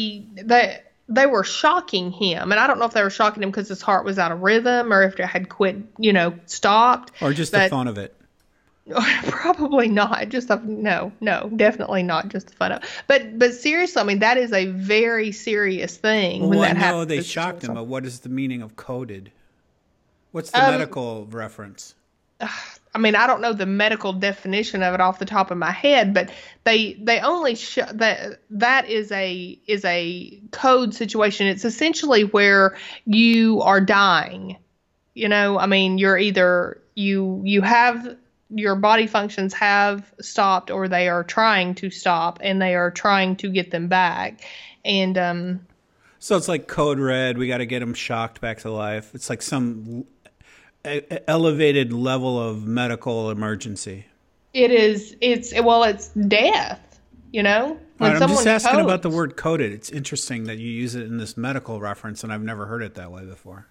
they were shocking him, and I don't know if they were shocking him because his heart was out of rhythm or if it had quit, stopped. Or just the fun of it. Probably not. No, definitely not just the fun of it. But seriously, I mean, that is a very serious thing when that happens. No, they shocked him, but what is the meaning of coded? What's the medical reference? I mean, I don't know the medical definition of it off the top of my head, but they only that is a code situation. It's essentially where you are dying. I mean, you're either you have your body functions have stopped or they are trying to stop and they are trying to get them back. And so it's like code red. We got to get them shocked back to life. It's like some elevated level of medical emergency. It is. It's death. When I'm just asking about the word coded. It's interesting that you use it in this medical reference, and I've never heard it that way before.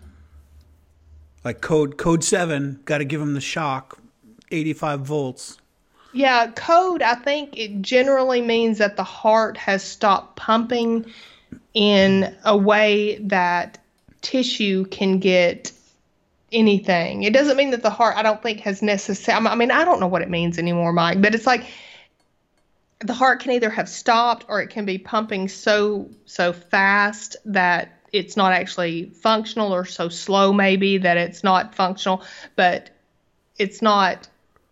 Like code 7, got to give them the shock, 85 volts. Yeah, code. I think it generally means that the heart has stopped pumping in a way that tissue can get anything. It doesn't mean that the heart, I don't think, has necessarily, I mean, I don't know what it means anymore, Mike, but it's like the heart can either have stopped or it can be pumping so fast that it's not actually functional, or so slow maybe that it's not functional, but it's not,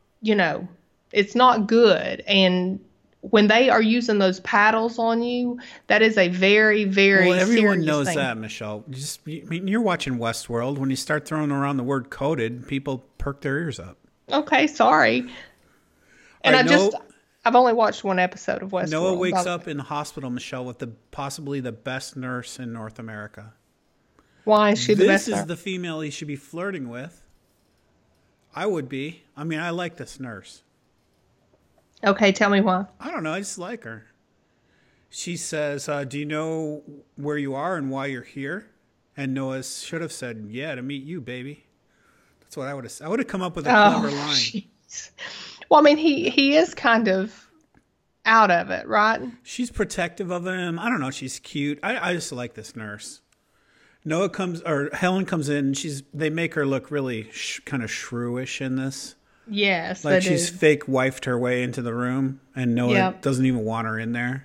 it's not good. And when they are using those paddles on you, that is a very, very serious thing. Everyone knows that, Michelle. You're watching Westworld. When you start throwing around the word coded, people perk their ears up. Okay, sorry. And I've only watched one episode of Westworld. Noah wakes up in the hospital, Michelle, with possibly the best nurse in North America. Why is she the best This nurse? is the female he should be flirting with. I would be. I mean, I like this nurse. Okay, tell me why. I don't know. I just like her. She says, do you know where you are and why you're here? And Noah should have said, yeah, to meet you, baby. That's what I would have said. I would have come up with a clever line. Geez. Well, I mean, he is kind of out of it, right? She's protective of him. I don't know. She's cute. I just like this nurse. Helen comes in. And they make her look really kind of shrewish in this. Yes, like she's fake wifed her way into the room, and Noah doesn't even want her in there.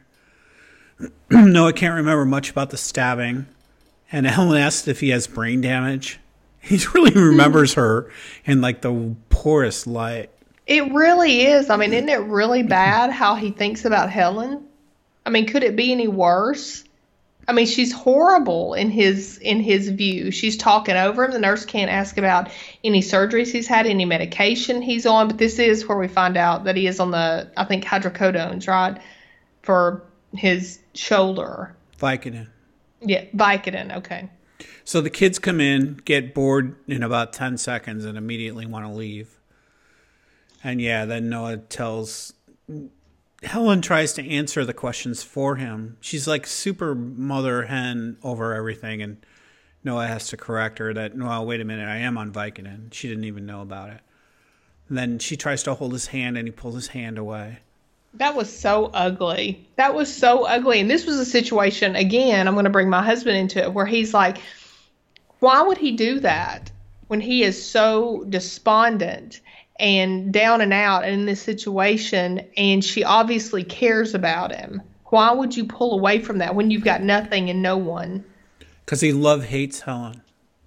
Noah can't remember much about the stabbing, and Helen asks if he has brain damage. He really remembers her in like the poorest light. It really is. I mean, isn't it really bad how he thinks about Helen? I mean, could it be any worse? I mean, she's horrible in his view. She's talking over him. The nurse can't ask about any surgeries he's had, any medication he's on. But this is where we find out that he is on the, I think, hydrocodones, right, for his shoulder. Vicodin. Yeah, Vicodin. Okay. So the kids come in, get bored in about 10 seconds, and immediately want to leave. And then Noah tells Helen tries to answer the questions for him. She's like super mother hen over everything, and Noah has to correct her that, well, wait a minute, I am on Vicodin. She didn't even know about it. And then she tries to hold his hand, and he pulls his hand away. That was so ugly. That was so ugly. And this was a situation, again, I'm going to bring my husband into it, where he's like, why would he do that when he is so despondent and down and out in this situation, and she obviously cares about him? Why would you pull away from that when you've got nothing and no one? Because he hates Helen.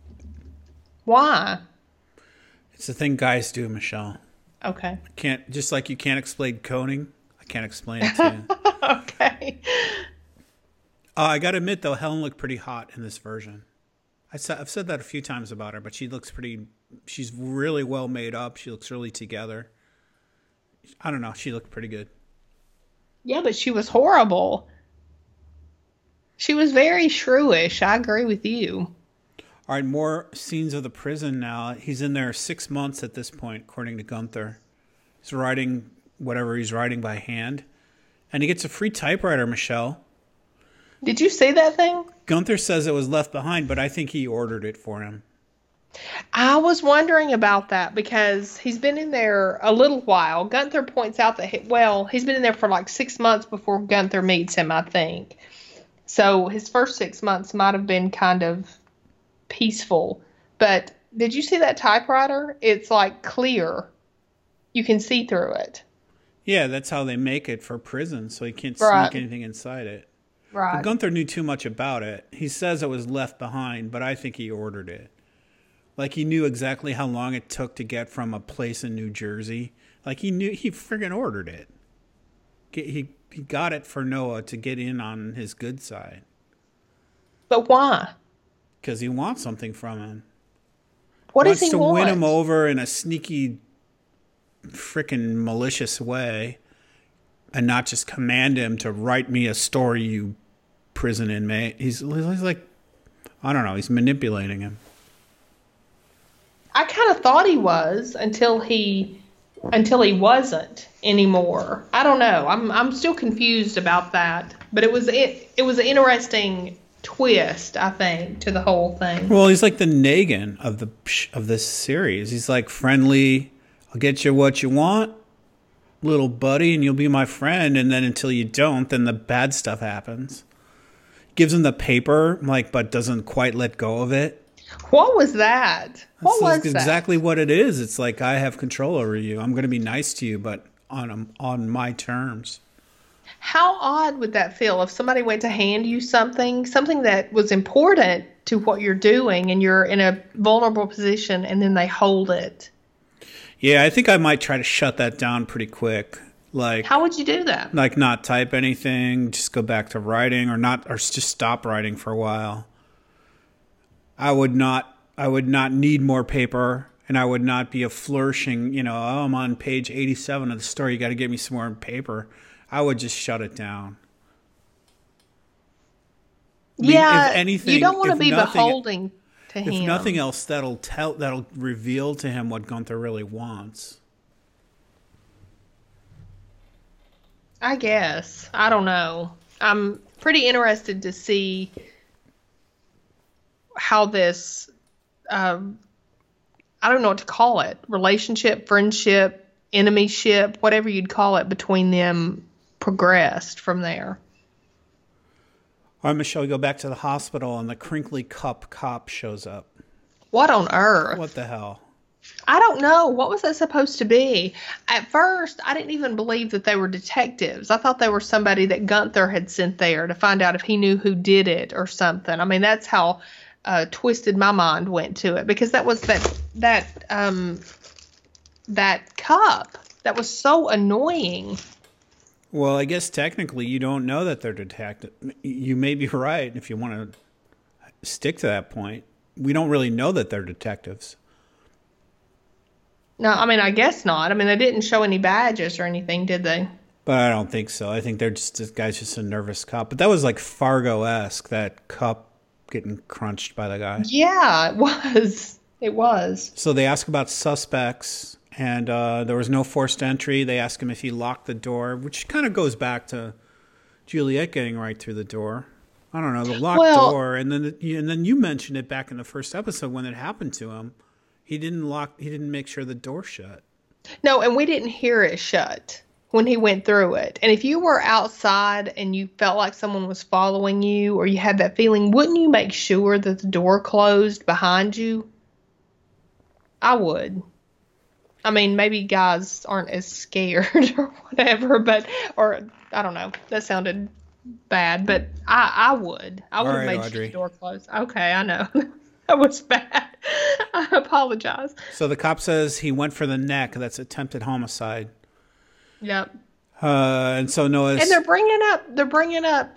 Why? It's the thing guys do, Michelle. Okay. Just like you can't explain coning, I can't explain it to you. Okay. I got to admit, though, Helen looked pretty hot in this version. I've said that a few times about her, but she's really well made up. She looks really together. I don't know. She looked pretty good. Yeah, but she was horrible. She was very shrewish. I agree with you. All right, more scenes of the prison now. He's in there 6 months at this point, according to Gunther. He's writing whatever he's writing by hand. And he gets a free typewriter, Michelle. Did you see that thing? Gunther says it was left behind, but I think he ordered it for him. I was wondering about that because he's been in there a little while. Gunther points out that, he's been in there for like 6 months before Gunther meets him, I think. So his first 6 months might have been kind of peaceful. But did you see that typewriter? It's like clear. You can see through it. Yeah, that's how they make it for prison, so he can't sneak anything inside it. Right. But Gunther knew too much about it. He says it was left behind, but I think he ordered it. Like he knew exactly how long it took to get from a place in New Jersey. Like he friggin' ordered it. He got it for Noah to get in on his good side. But why? Because he wants something from him. What does he want? Wants to win him over in a sneaky, frickin' malicious way, and not just command him to write me a story, you prison inmate. He's like, I don't know, he's manipulating him. I kind of thought he was until he wasn't anymore. I don't know. I'm still confused about that. But it was an interesting twist, I think, to the whole thing. Well, he's like the Negan of this series. He's like friendly. I'll get you what you want, little buddy, and you'll be my friend. And then until you don't, then the bad stuff happens. Gives him the paper, but doesn't quite let go of it. What was that? What was that? That's exactly what it is. It's like, I have control over you. I'm going to be nice to you, but on my terms. How odd would that feel if somebody went to hand you something that was important to what you're doing, and you're in a vulnerable position, and then they hold it? Yeah, I think I might try to shut that down pretty quick. Like, how would you do that? Like not type anything, just go back to writing, or just stop writing for a while. I would not need more paper, and I would not be a flourishing, I'm on page 87 of the story, you got to give me some more paper. I would just shut it down. If anything, you don't want to be beholding to him. If nothing else, that'll reveal to him what Gunther really wants. I guess. I don't know. I'm pretty interested to see how this, I don't know what to call it, relationship, friendship, enemyship, whatever you'd call it, between them progressed from there. All right, Michelle, we go back to the hospital, and the crinkly cup cop shows up. What on earth? What the hell? I don't know. What was that supposed to be? At first, I didn't even believe that they were detectives. I thought they were somebody that Gunther had sent there to find out if he knew who did it or something. I mean, that's how twisted my mind went to it, because that was that cup that was so annoying. Well, I guess technically you don't know that they're detectives. You may be right if you want to stick to that point. We don't really know that they're detectives. No, I mean, I guess not. I mean, they didn't show any badges or anything, did they? But I don't think so. I think this guy's just a nervous cop. But that was like Fargo-esque, that cup getting crunched by the guy. Yeah, it was. It was. So they ask about suspects. And there was no forced entry. They asked him if he locked the door, which kind of goes back to Juliet getting right through the door. I don't know, the locked door. And then you mentioned it back in the first episode when it happened to him. He didn't make sure the door shut. No, and we didn't hear it shut when he went through it. And if you were outside and you felt like someone was following you or you had that feeling, wouldn't you make sure that the door closed behind you? I would. I mean, maybe guys aren't as scared or whatever, or I don't know. That sounded bad, but I would. I would have made sure the door closed. Okay, I know. That was bad. I apologize. So the cop says he went for the neck. That's attempted homicide. Yep. And so Noah's... And they're bringing up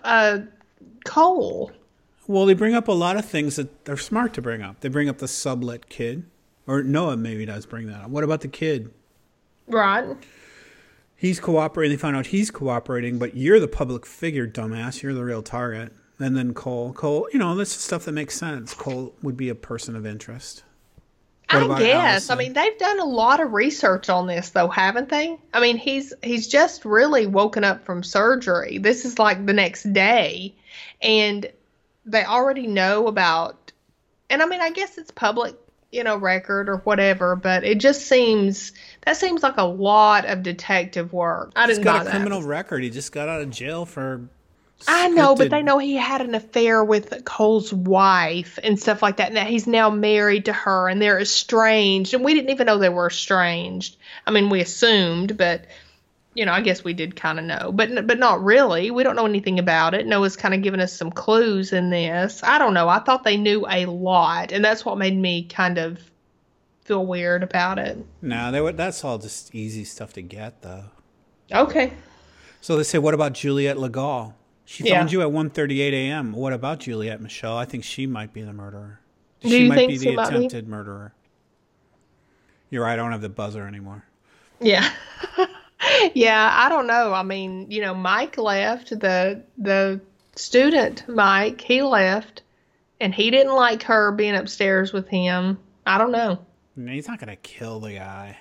Cole. Well, they bring up a lot of things that they're smart to bring up. They bring up the sublet kid. Or Noah maybe does bring that up. What about the kid? Right. He's cooperating. They found out he's cooperating, but you're the public figure, dumbass. You're the real target. And then Cole, this is stuff that makes sense. Cole would be a person of interest. I guess. Allison? I mean, they've done a lot of research on this, though, haven't they? I mean, he's just really woken up from surgery. This is like the next day. And they already know about... And, I mean, I guess it's public, record or whatever, but it just seems like a lot of detective work. I didn't buy that. He's got a criminal record. He just got out of jail for... I know, but they know he had an affair with Cole's wife and stuff like that, and that he's now married to her, and they're estranged, and we didn't even know they were estranged. I mean, we assumed, but, I guess we did kind of know, but not really. We don't know anything about it. Noah's kind of given us some clues in this. I don't know. I thought they knew a lot, and that's what made me kind of feel weird about it. No, that's all just easy stuff to get, though. Okay. So they say, what about Juliet Legal? She found you at 1:38 a.m. What about Juliet, Michelle? I think she might be the murderer. She might be the attempted murderer. You're right. I don't have the buzzer anymore. Yeah. Yeah, I don't know. I mean, Mike left. The student, Mike, he left. And he didn't like her being upstairs with him. I don't know. He's not going to kill the guy.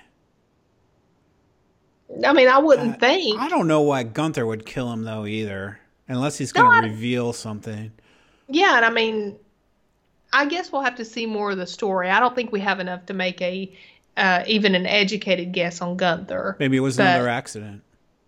I mean, I wouldn't think. I don't know why Gunther would kill him, though, either. Unless he's going to reveal something. Yeah, and I mean, I guess we'll have to see more of the story. I don't think we have enough to make even an educated guess on Gunther. Maybe it was another accident.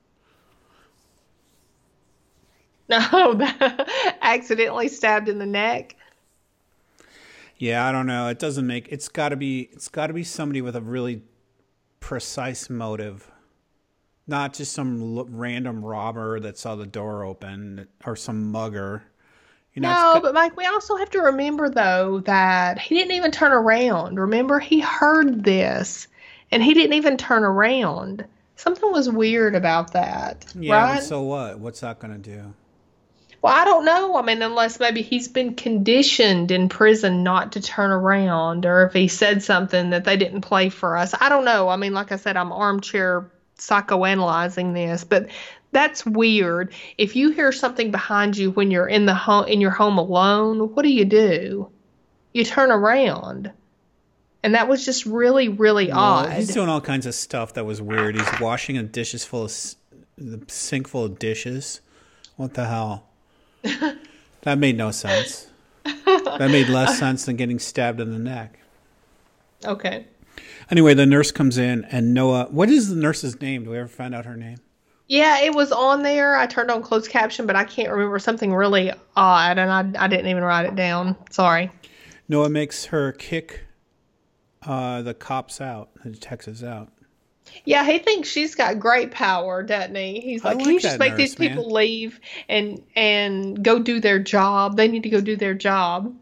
No, accidentally stabbed in the neck. Yeah, I don't know. It doesn't make. It's got to be somebody with a really precise motive. Not just some random robber that saw the door open or some mugger. No, but Mike, we also have to remember, though, that he didn't even turn around. Remember, he heard this, and he didn't even turn around. Something was weird about that, right? So what? What's that going to do? Well, I don't know. I mean, unless maybe he's been conditioned in prison not to turn around, or if he said something that they didn't play for us. I don't know. I mean, like I said, I'm armchair psychoanalyzing this, but that's weird. If you hear something behind you when you're in your home alone, what do? You turn around. And that was just really, really odd. He's doing all kinds of stuff that was weird. He's washing the sink full of dishes. What the hell? That made no sense. That made less sense than getting stabbed in the neck. Okay. Anyway, the nurse comes in, and Noah... What is the nurse's name? Do we ever find out her name? Yeah, it was on there. I turned on closed caption, but I can't remember. Something really odd, and I didn't even write it down. Sorry. Noah makes her kick the cops out, the detectives out. Yeah, he thinks she's got great power, doesn't he? He's like, can you just make these people leave and go do their job? They need to go do their job.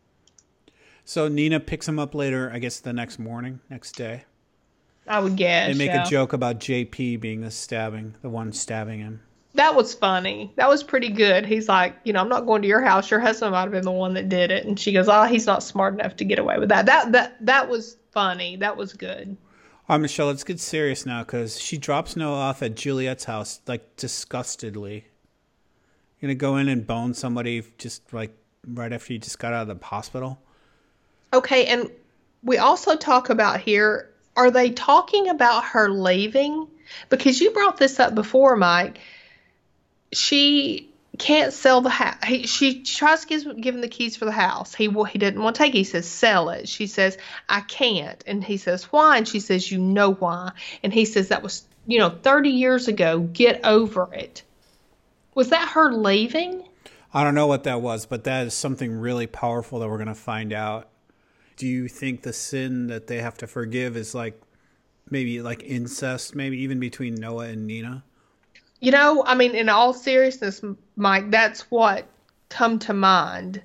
So Nina picks him up later, I guess the next day. I would guess. They make a joke about JP being the one stabbing him. That was funny. That was pretty good. He's like, I'm not going to your house. Your husband might have been the one that did it. And she goes, he's not smart enough to get away with that. That was funny. That was good. All right, Michelle, let's get serious now because she drops Noah off at Juliet's house, like, disgustedly. You're going to go in and bone somebody just, like, right after you just got out of the hospital? Okay, and we also talk about here Are they talking about her leaving? Because you brought this up before, Mike. She can't sell the house. She tries to give him the keys for the house. He didn't want to take it. He says, sell it. She says, I can't. And he says, why? And she says, you know why. And he says, that was, 30 years ago. Get over it. Was that her leaving? I don't know what that was, but that is something really powerful that we're going to find out. Do you think the sin that they have to forgive is maybe like incest, maybe even between Noah and Nina? In all seriousness, Mike, that's what come to mind.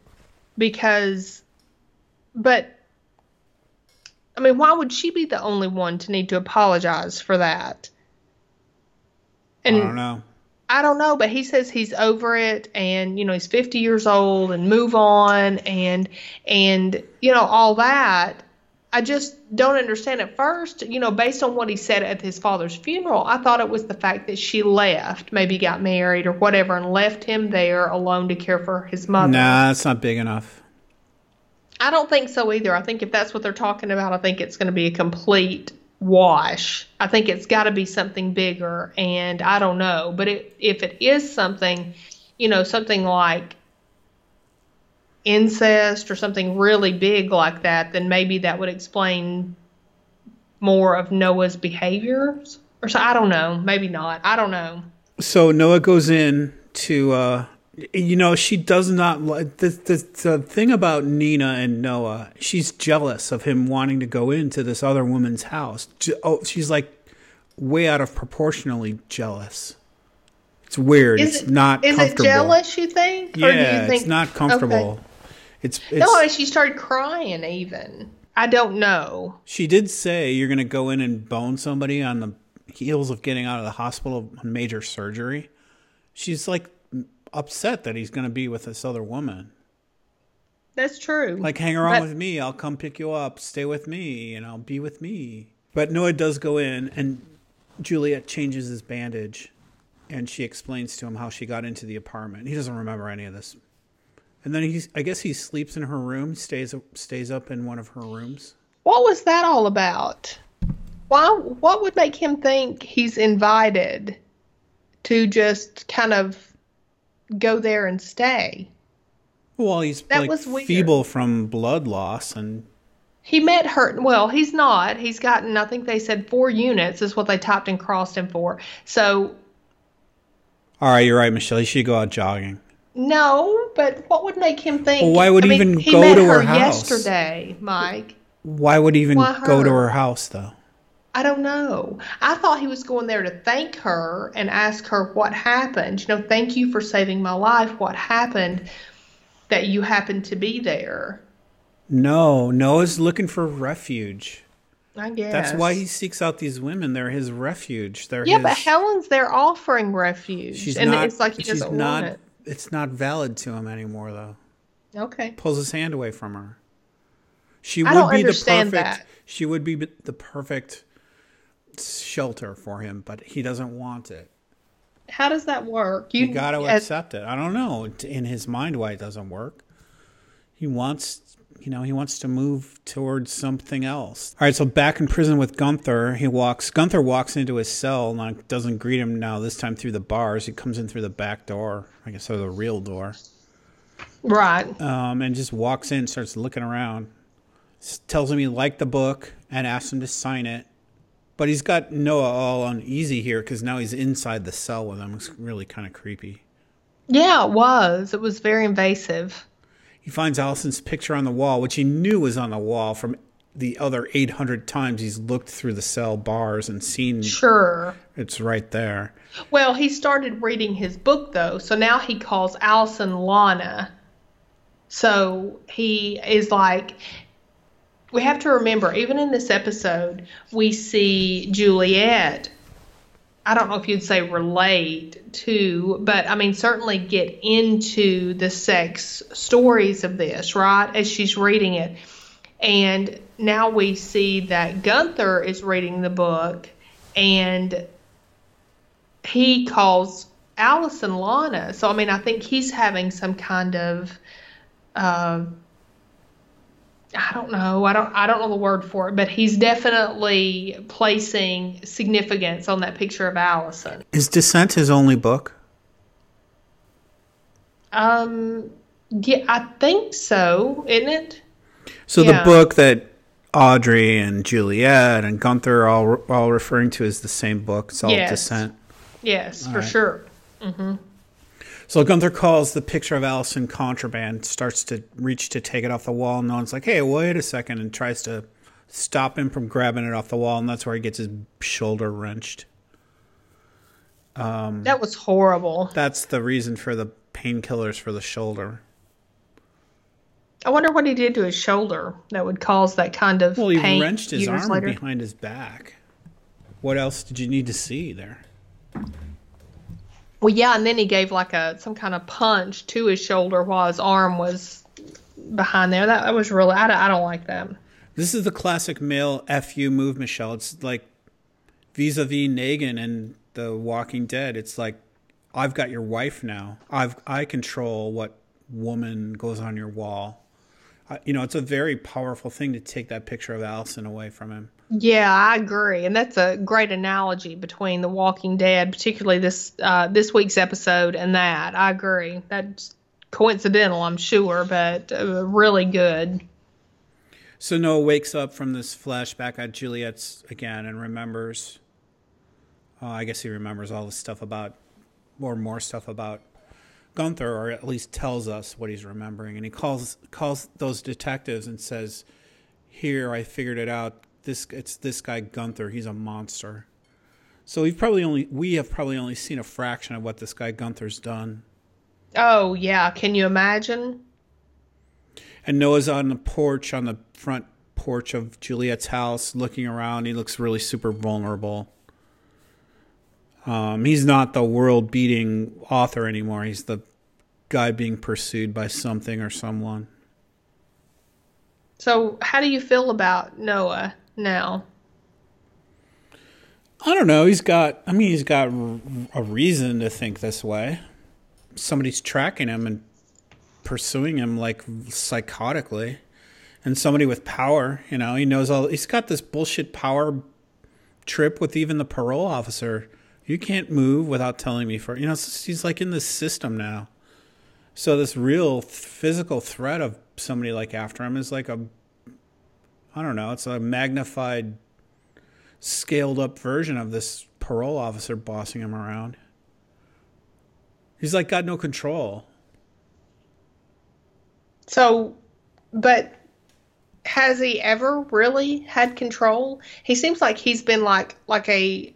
Why would she be the only one to need to apologize for that? And I don't know. I don't know, but he says he's over it, and he's 50 years old and move on, and all that. I just don't understand at first, based on what he said at his father's funeral. I thought it was the fact that she left, maybe got married or whatever, and left him there alone to care for his mother. Nah, that's not big enough. I don't think so either. I think if that's what they're talking about, I think it's going to be a complete wash. I think it's got to be something bigger, and I don't know. But if it is something, something like incest or something really big like that, then maybe that would explain more of Noah's behaviors. Or so, I don't know. Maybe not. I don't know. So Noah goes in to, she does not like the thing about Nina and Noah. She's jealous of him wanting to go into this other woman's house. She's like way out of proportionally jealous. It's weird. It's not comfortable. Is it jealous, you think? Yeah, or do you think, it's not comfortable. Okay. It's no, she started crying even. I don't know. She did say you're going to go in and bone somebody on the heels of getting out of the hospital on major surgery. She's like upset that he's going to be with this other woman. That's true. Like, hang around with me. I'll come pick you up. Stay with me. Be with me. But Noah does go in, and Juliet changes his bandage, and she explains to him how she got into the apartment. He doesn't remember any of this. And then I guess he sleeps in her room, stays up in one of her rooms. What was that all about? What would make him think he's invited to just kind of go there and stay? Well, he's feeble from blood loss, and he met her. Well, he's not. He's gotten, I think they said 4 units is what they topped and crossed him for. So, all right, you're right, Michelle. You should go out jogging. No, but what would make him think? Well, why would he even go to her house yesterday, Mike? Why would he even go to her house, though? I don't know. I thought he was going there to thank her and ask her what happened. Thank you for saving my life. What happened that you happened to be there? No, Noah's looking for refuge. I guess. That's why he seeks out these women. They're his refuge. But Helen's there offering refuge. It's like he doesn't want it. It's not valid to him anymore, though. Okay. Pulls his hand away from her. She would be the perfect shelter for him, but he doesn't want it. How does that work? You got to accept it. I don't know in his mind why it doesn't work. He wants to move towards something else. All right, so back in prison with Gunther, Gunther walks into his cell and doesn't greet him now, this time through the bars. He comes in through the back door, I guess, or the real door. Right. And just walks in, starts looking around. Tells him he liked the book and asks him to sign it. But he's got Noah all uneasy here because now he's inside the cell with him. It's really kind of creepy. Yeah, it was. It was very invasive. He finds Allison's picture on the wall, which he knew was on the wall from the other 800 times he's looked through the cell bars and seen. Sure. It's right there. Well, he started reading his book, though, so now he calls Allison Lana. So he is like, we have to remember, even in this episode, we see Juliet, I don't know if you'd say relate to, but I mean, certainly get into the sex stories of this, right, as she's reading it. And now we see that Gunther is reading the book, and he calls Allison Lana. So, I mean, I think he's having some kind of I don't know. I don't know the word for it, but he's definitely placing significance on that picture of Allison. Is Descent his only book? Yeah, I think so, isn't it? So the Yeah. book that Audrey and Juliet and Gunther are all referring to is the same book. It's all Yes. Descent. Yes, All for right. sure. So Gunther calls the picture of Allison contraband, starts to reach to take it off the wall, and no one's like, hey, wait a second, and tries to stop him from grabbing it off the wall, and that's where he gets his shoulder wrenched. That was horrible. That's the reason for the painkillers for the shoulder. I wonder what he did to his shoulder that would cause that kind of Well, he pain wrenched his years arm later. behind his back. What else did you need to see there? Well, yeah, and then he gave like some kind of punch to his shoulder while his arm was behind there. That was really, I don't like that. This is the classic male FU move, Michelle. It's like vis-a-vis Negan and The Walking Dead. It's like, I've got your wife now. I control what woman goes on your wall. It's a very powerful thing to take that picture of Allison away from him. Yeah, I agree, and that's a great analogy between The Walking Dead, particularly this week's episode, and that. I agree. That's coincidental, I'm sure, but really good. So Noah wakes up from this flashback at Juliet's again and remembers. I guess he remembers all the stuff about, or more stuff about Gunther, or at least tells us what he's remembering. And he calls those detectives and says, "Here, I figured it out. It's this guy Gunther. He's a monster." So we have probably only seen a fraction of what this guy Gunther's done. Oh, yeah. Can you imagine? And Noah's on the front porch of Juliet's house, looking around. He looks really super vulnerable. He's not the world-beating author anymore. He's the guy being pursued by something or someone. So how do you feel about Noah now? I don't know. He's got a reason to think this way. Somebody's tracking him and pursuing him like psychotically. And somebody with power, he knows he's got this bullshit power trip with even the parole officer. You can't move without telling me he's like in this system now. So this real physical threat of somebody like after him is like it's a magnified, scaled up version of this parole officer bossing him around. He's like got no control. So, but has he ever really had control? He seems like he's been like a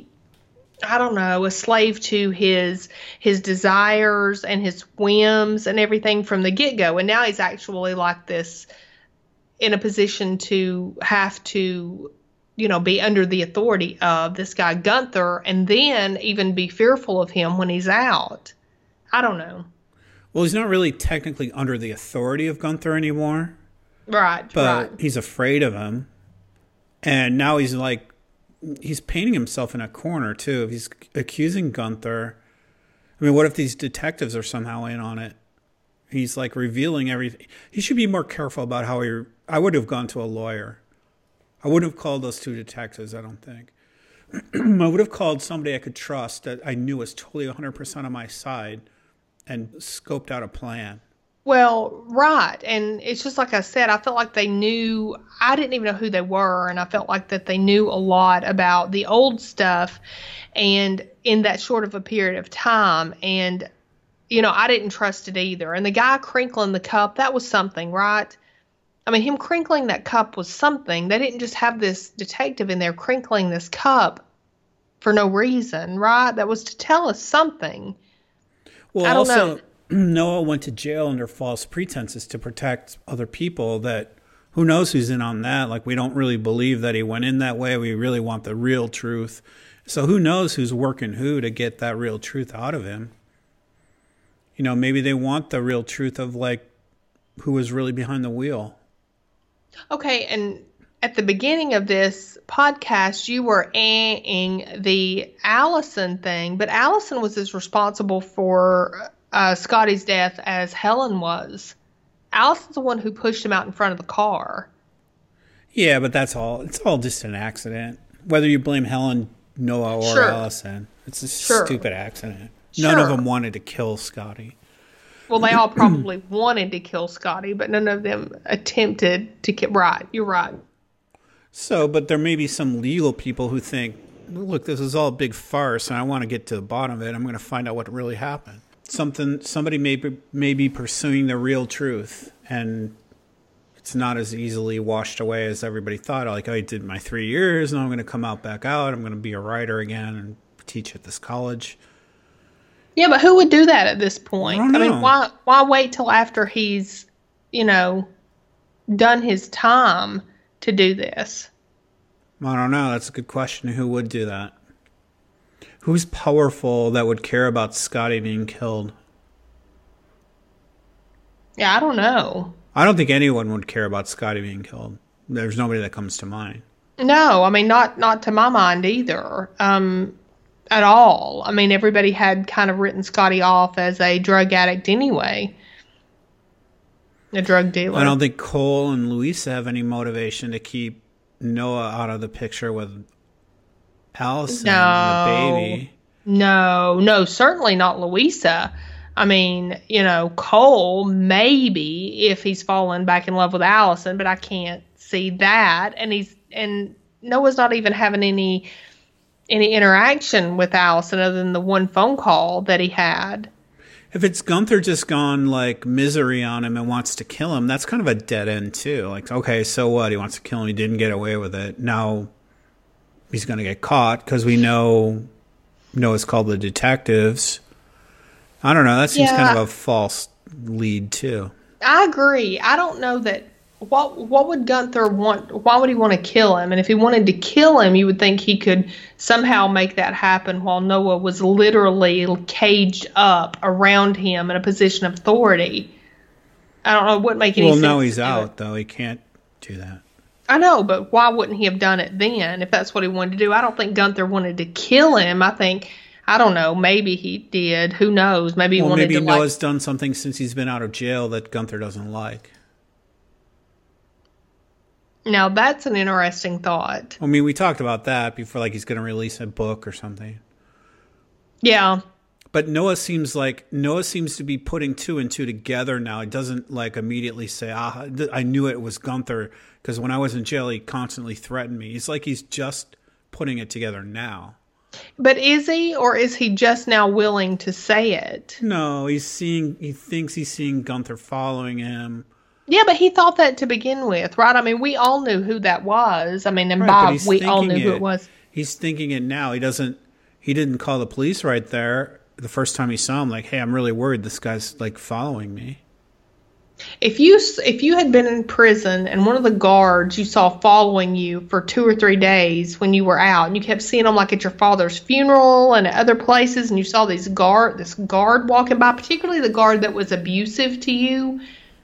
I don't know, a slave to his desires and his whims and everything from the get-go. And now he's actually like this, in a position to have to, be under the authority of this guy Gunther, and then even be fearful of him when he's out. I don't know. Well, he's not really technically under the authority of Gunther anymore. Right, But right. he's afraid of him. And now he's painting himself in a corner, too. If he's accusing Gunther, what if these detectives are somehow in on it? He's like revealing everything. He should be more careful about how I would have gone to a lawyer. I wouldn't have called those two detectives, I don't think. I would have called somebody I could trust that I knew was totally 100% on my side and scoped out a plan. Well, right. And it's just like I said, I felt like they knew, I didn't even know who they were. And I felt like that they knew a lot about the old stuff and in that short of a period of time. And, I didn't trust it either. And the guy crinkling the cup, that was something, right? Him crinkling that cup was something. They didn't just have this detective in there crinkling this cup for no reason, right? That was to tell us something. Well, I don't know. Noah went to jail under false pretenses to protect other people that who knows who's in on that. Like, we don't really believe that he went in that way. We really want the real truth. So who knows who's working who to get that real truth out of him. Maybe they want the real truth of who was really behind the wheel. Okay, and at the beginning of this podcast, you were ing the Allison thing, but Allison was as responsible for Scotty's death as Helen was. Allison's the one who pushed him out in front of the car. Yeah, but it's all just an accident. Whether you blame Helen, Noah, or Allison, it's a stupid accident. None of them wanted to kill Scotty. Well, they all probably wanted to kill Scotty, but none of them attempted to kill. Right, you're right. So, but there may be some legal people who think, look, this is all a big farce, and I want to get to the bottom of it. I'm going to find out what really happened. Somebody may be pursuing the real truth, and it's not as easily washed away as everybody thought. Like, I did my 3 years, and I'm going to come out back out. I'm going to be a writer again and teach at this college. Yeah, but who would do that at this point? I mean, why wait till after he's, done his time to do this? I don't know. That's a good question. Who would do that? Who's powerful that would care about Scotty being killed? Yeah, I don't know. I don't think anyone would care about Scotty being killed. There's nobody that comes to mind. No, I mean, not to my mind either. At all. I mean, everybody had kind of written Scotty off as a drug addict anyway. A drug dealer. I don't think Cole and Louisa have any motivation to keep Noah out of the picture with Allison and the baby. No, certainly not Louisa. I mean, Cole, maybe if he's fallen back in love with Allison, but I can't see that. And Noah's not even having any interaction with Allison other than the one phone call that he had. If it's Gunther just gone like misery on him and wants to kill him, that's kind of a dead end too. Like, okay, so what? He wants to kill him. He didn't get away with it. Now he's going to get caught because we know it's called the detectives. I don't know. That seems kind of a false lead too. I agree. I don't know that. What would Gunther want? Why would he want to kill him? And if he wanted to kill him, you would think he could somehow make that happen while Noah was literally caged up around him in a position of authority. I don't know. It wouldn't make any sense. Well, now he's out, though. He can't do that. I know, but why wouldn't he have done it then if that's what he wanted to do? I don't think Gunther wanted to kill him. I don't know. Maybe he did. Who knows? Maybe he wanted to. Maybe Noah's done something since he's been out of jail that Gunther doesn't like. Now, that's an interesting thought. I mean, we talked about that before, like he's going to release a book or something. Yeah. But Noah seems to be putting two and two together now. He doesn't like immediately say, I knew it was Gunther because when I was in jail, he constantly threatened me. It's like he's just putting it together now. But is he, or is he just now willing to say it? No, he thinks he's seeing Gunther following him. Yeah, but he thought that to begin with, right? I mean, we all knew who that was. I mean, and right, Bob, we all knew who it was. He's thinking it now. He didn't call the police right there the first time he saw him. Like, hey, I'm really worried this guy's like following me. If you had been in prison and one of the guards you saw following you for 2 or 3 days when you were out, and you kept seeing them like at your father's funeral and at other places, and you saw this guard walking by, particularly the guard that was abusive to you.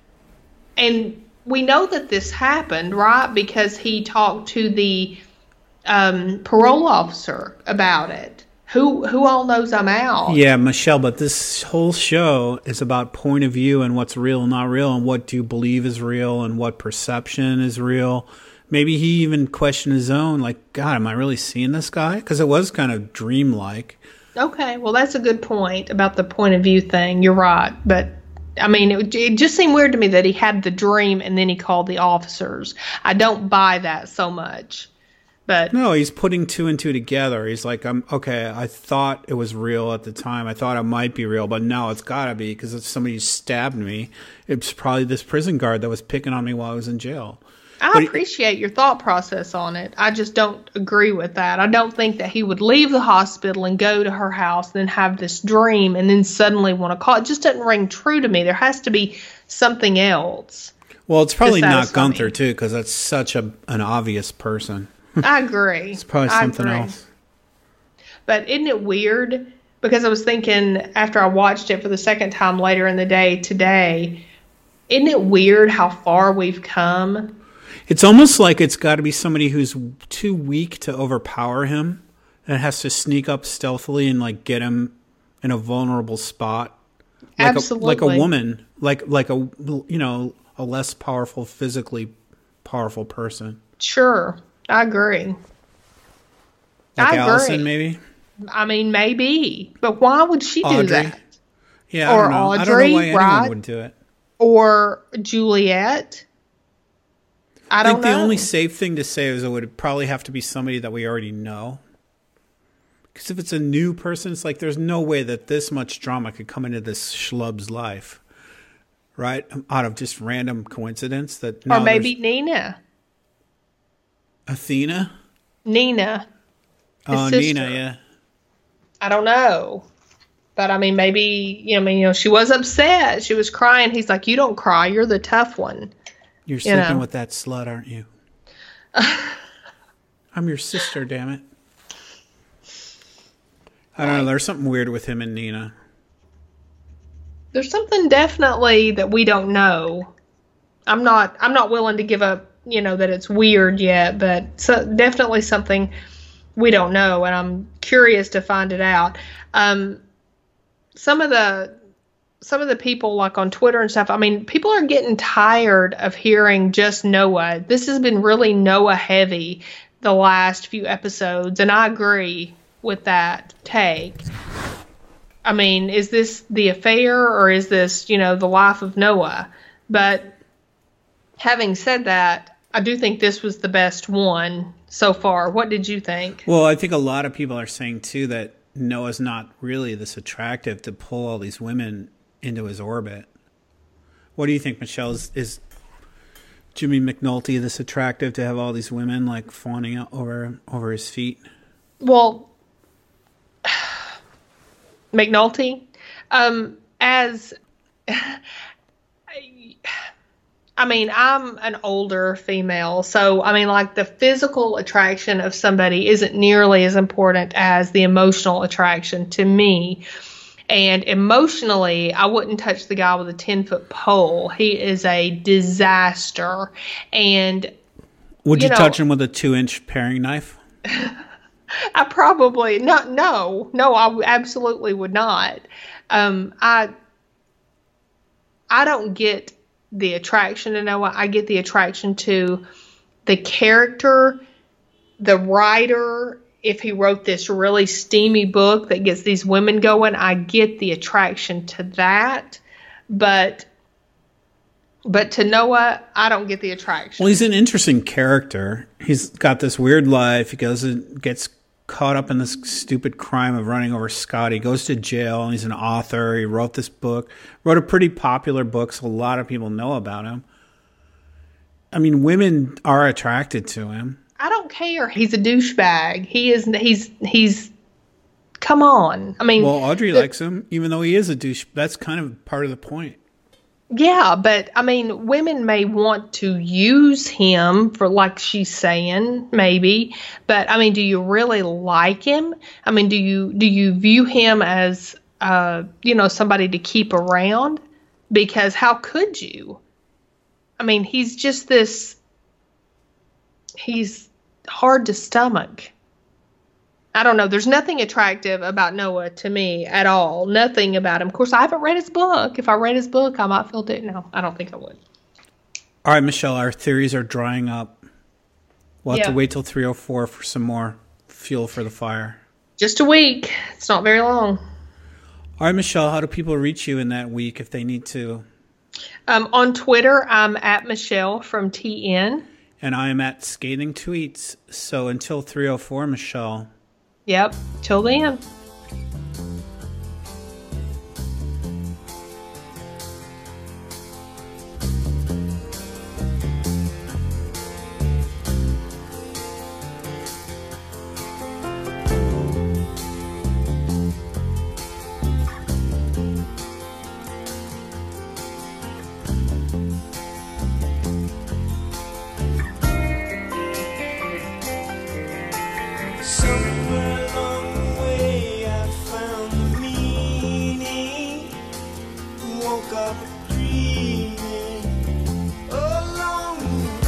And we know that this happened, right? Because he talked to the parole officer about it. Who all knows I'm out? Yeah, Michelle, but this whole show is about point of view and what's real and not real, and what do you believe is real and what perception is real. Maybe he even questioned his own, like, God, am I really seeing this guy? Because it was kind of dreamlike. Okay, well, that's a good point about the point of view thing. You're right, but I mean, it just seemed weird to me that he had the dream and then he called the officers. I don't buy that so much. But no, he's putting two and two together. He's like, I thought it was real at the time. I thought it might be real, but now it's got to be because if somebody stabbed me, it's probably this prison guard that was picking on me while I was in jail. I appreciate your thought process on it. I just don't agree with that. I don't think that he would leave the hospital and go to her house and then have this dream and then suddenly want to call. It just doesn't ring true to me. There has to be something else. Well, it's probably not Gunther, too, because that's such an obvious person. I agree. It's probably something else. But isn't it weird? Because I was thinking after I watched it for the second time later in the day today, isn't it weird how far we've come? It's almost like it's got to be somebody who's too weak to overpower him and has to sneak up stealthily and like get him in a vulnerable spot. Like Absolutely. like a woman, like a a less powerful, physically powerful person. Sure, I agree. Like I Allison, agree. maybe? I mean, maybe, but why would she do Audrey? that? Yeah, I Or don't know. I don't Audrey, know why anyone right? would do it. Or Juliet? I don't think the know. only safe thing to say is it would probably have to be somebody that we already know. Because if it's a new person, it's like there's no way that this much drama could come into this schlub's life, right? Out of just random coincidence. That Or now maybe Nina. there's Athena. Nina. His Oh, sister. Nina, yeah. I don't know. But I mean, maybe, she was upset. She was crying. He's like, you don't cry. You're the tough one. You're sleeping with that slut, aren't you? I'm your sister, damn it. I don't know. There's something weird with him and Nina. There's something definitely that we don't know. I'm not willing to give up, that it's weird yet, but definitely something we don't know, and I'm curious to find it out. Some of the people like on Twitter and stuff, I mean, people are getting tired of hearing just Noah. This has been really Noah heavy the last few episodes, and I agree with that take. I mean, is this the affair or is this, the life of Noah? But having said that, I do think this was the best one so far. What did you think? Well, I think a lot of people are saying, too, that Noah's not really this attractive to pull all these women into his orbit. What do you think, Michelle? Is Jimmy McNulty this attractive to have all these women, like, fawning out over his feet? Well, McNulty, I mean, I'm an older female, so, I mean, like, the physical attraction of somebody isn't nearly as important as the emotional attraction to me. And emotionally, I wouldn't touch the guy with a 10-foot pole. He is a disaster. And would you touch him with a 2-inch paring knife? I probably not. No, I absolutely would not. I don't get the attraction to Noah. I get the attraction to the character, the writer. If he wrote this really steamy book that gets these women going, I get the attraction to that. But to Noah, I don't get the attraction. Well, he's an interesting character. He's got this weird life. He goes and gets caught up in this stupid crime of running over Scotty. Goes to jail, and he's an author. He wrote this book. Wrote a pretty popular book, so a lot of people know about him. I mean, women are attracted to him. I don't care. He's a douchebag. He's come on. I mean, well, Audrey likes him, even though he is a douche. That's kind of part of the point. Yeah, but I mean, women may want to use him for, like she's saying, maybe. But I mean, do you really like him? I mean, do you view him as somebody to keep around? Because how could you? I mean, he's just this. He's hard to stomach. I don't know. There's nothing attractive about Noah to me at all. Nothing about him. Of course, I haven't read his book. If I read his book, I might feel it. No, I don't think I would. All right, Michelle, our theories are drying up. We'll have to wait till 3:04 for some more fuel for the fire. Just a week. It's not very long. All right, Michelle, how do people reach you in that week if they need to? On Twitter, I'm at Michelle from TN. And I am at Scathing Tweets. So until 3:04, Michelle. Yep. Till then. Somewhere along the way I found the meaning. Woke up dreaming along the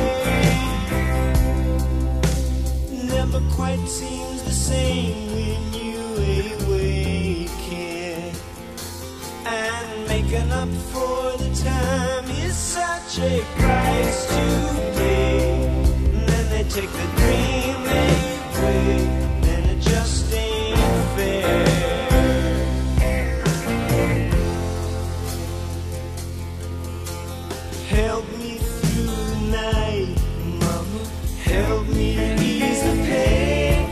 way. Never quite seems the same when you awaken. and making up for the time is such a price to pay. And then they take the dream away, and it just ain't fair. Help me through the night, mama. Help me ease the pain.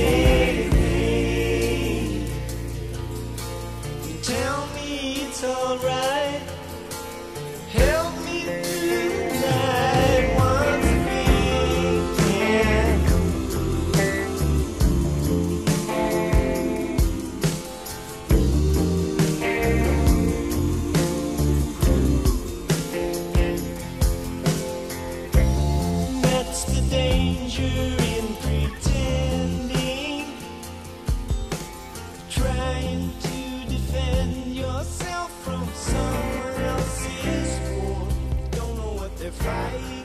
Tell me it's alright. Help me through the night once again. That's the danger in pretending, trying to defend yourself from someone else's war. Don't know what they're fighting.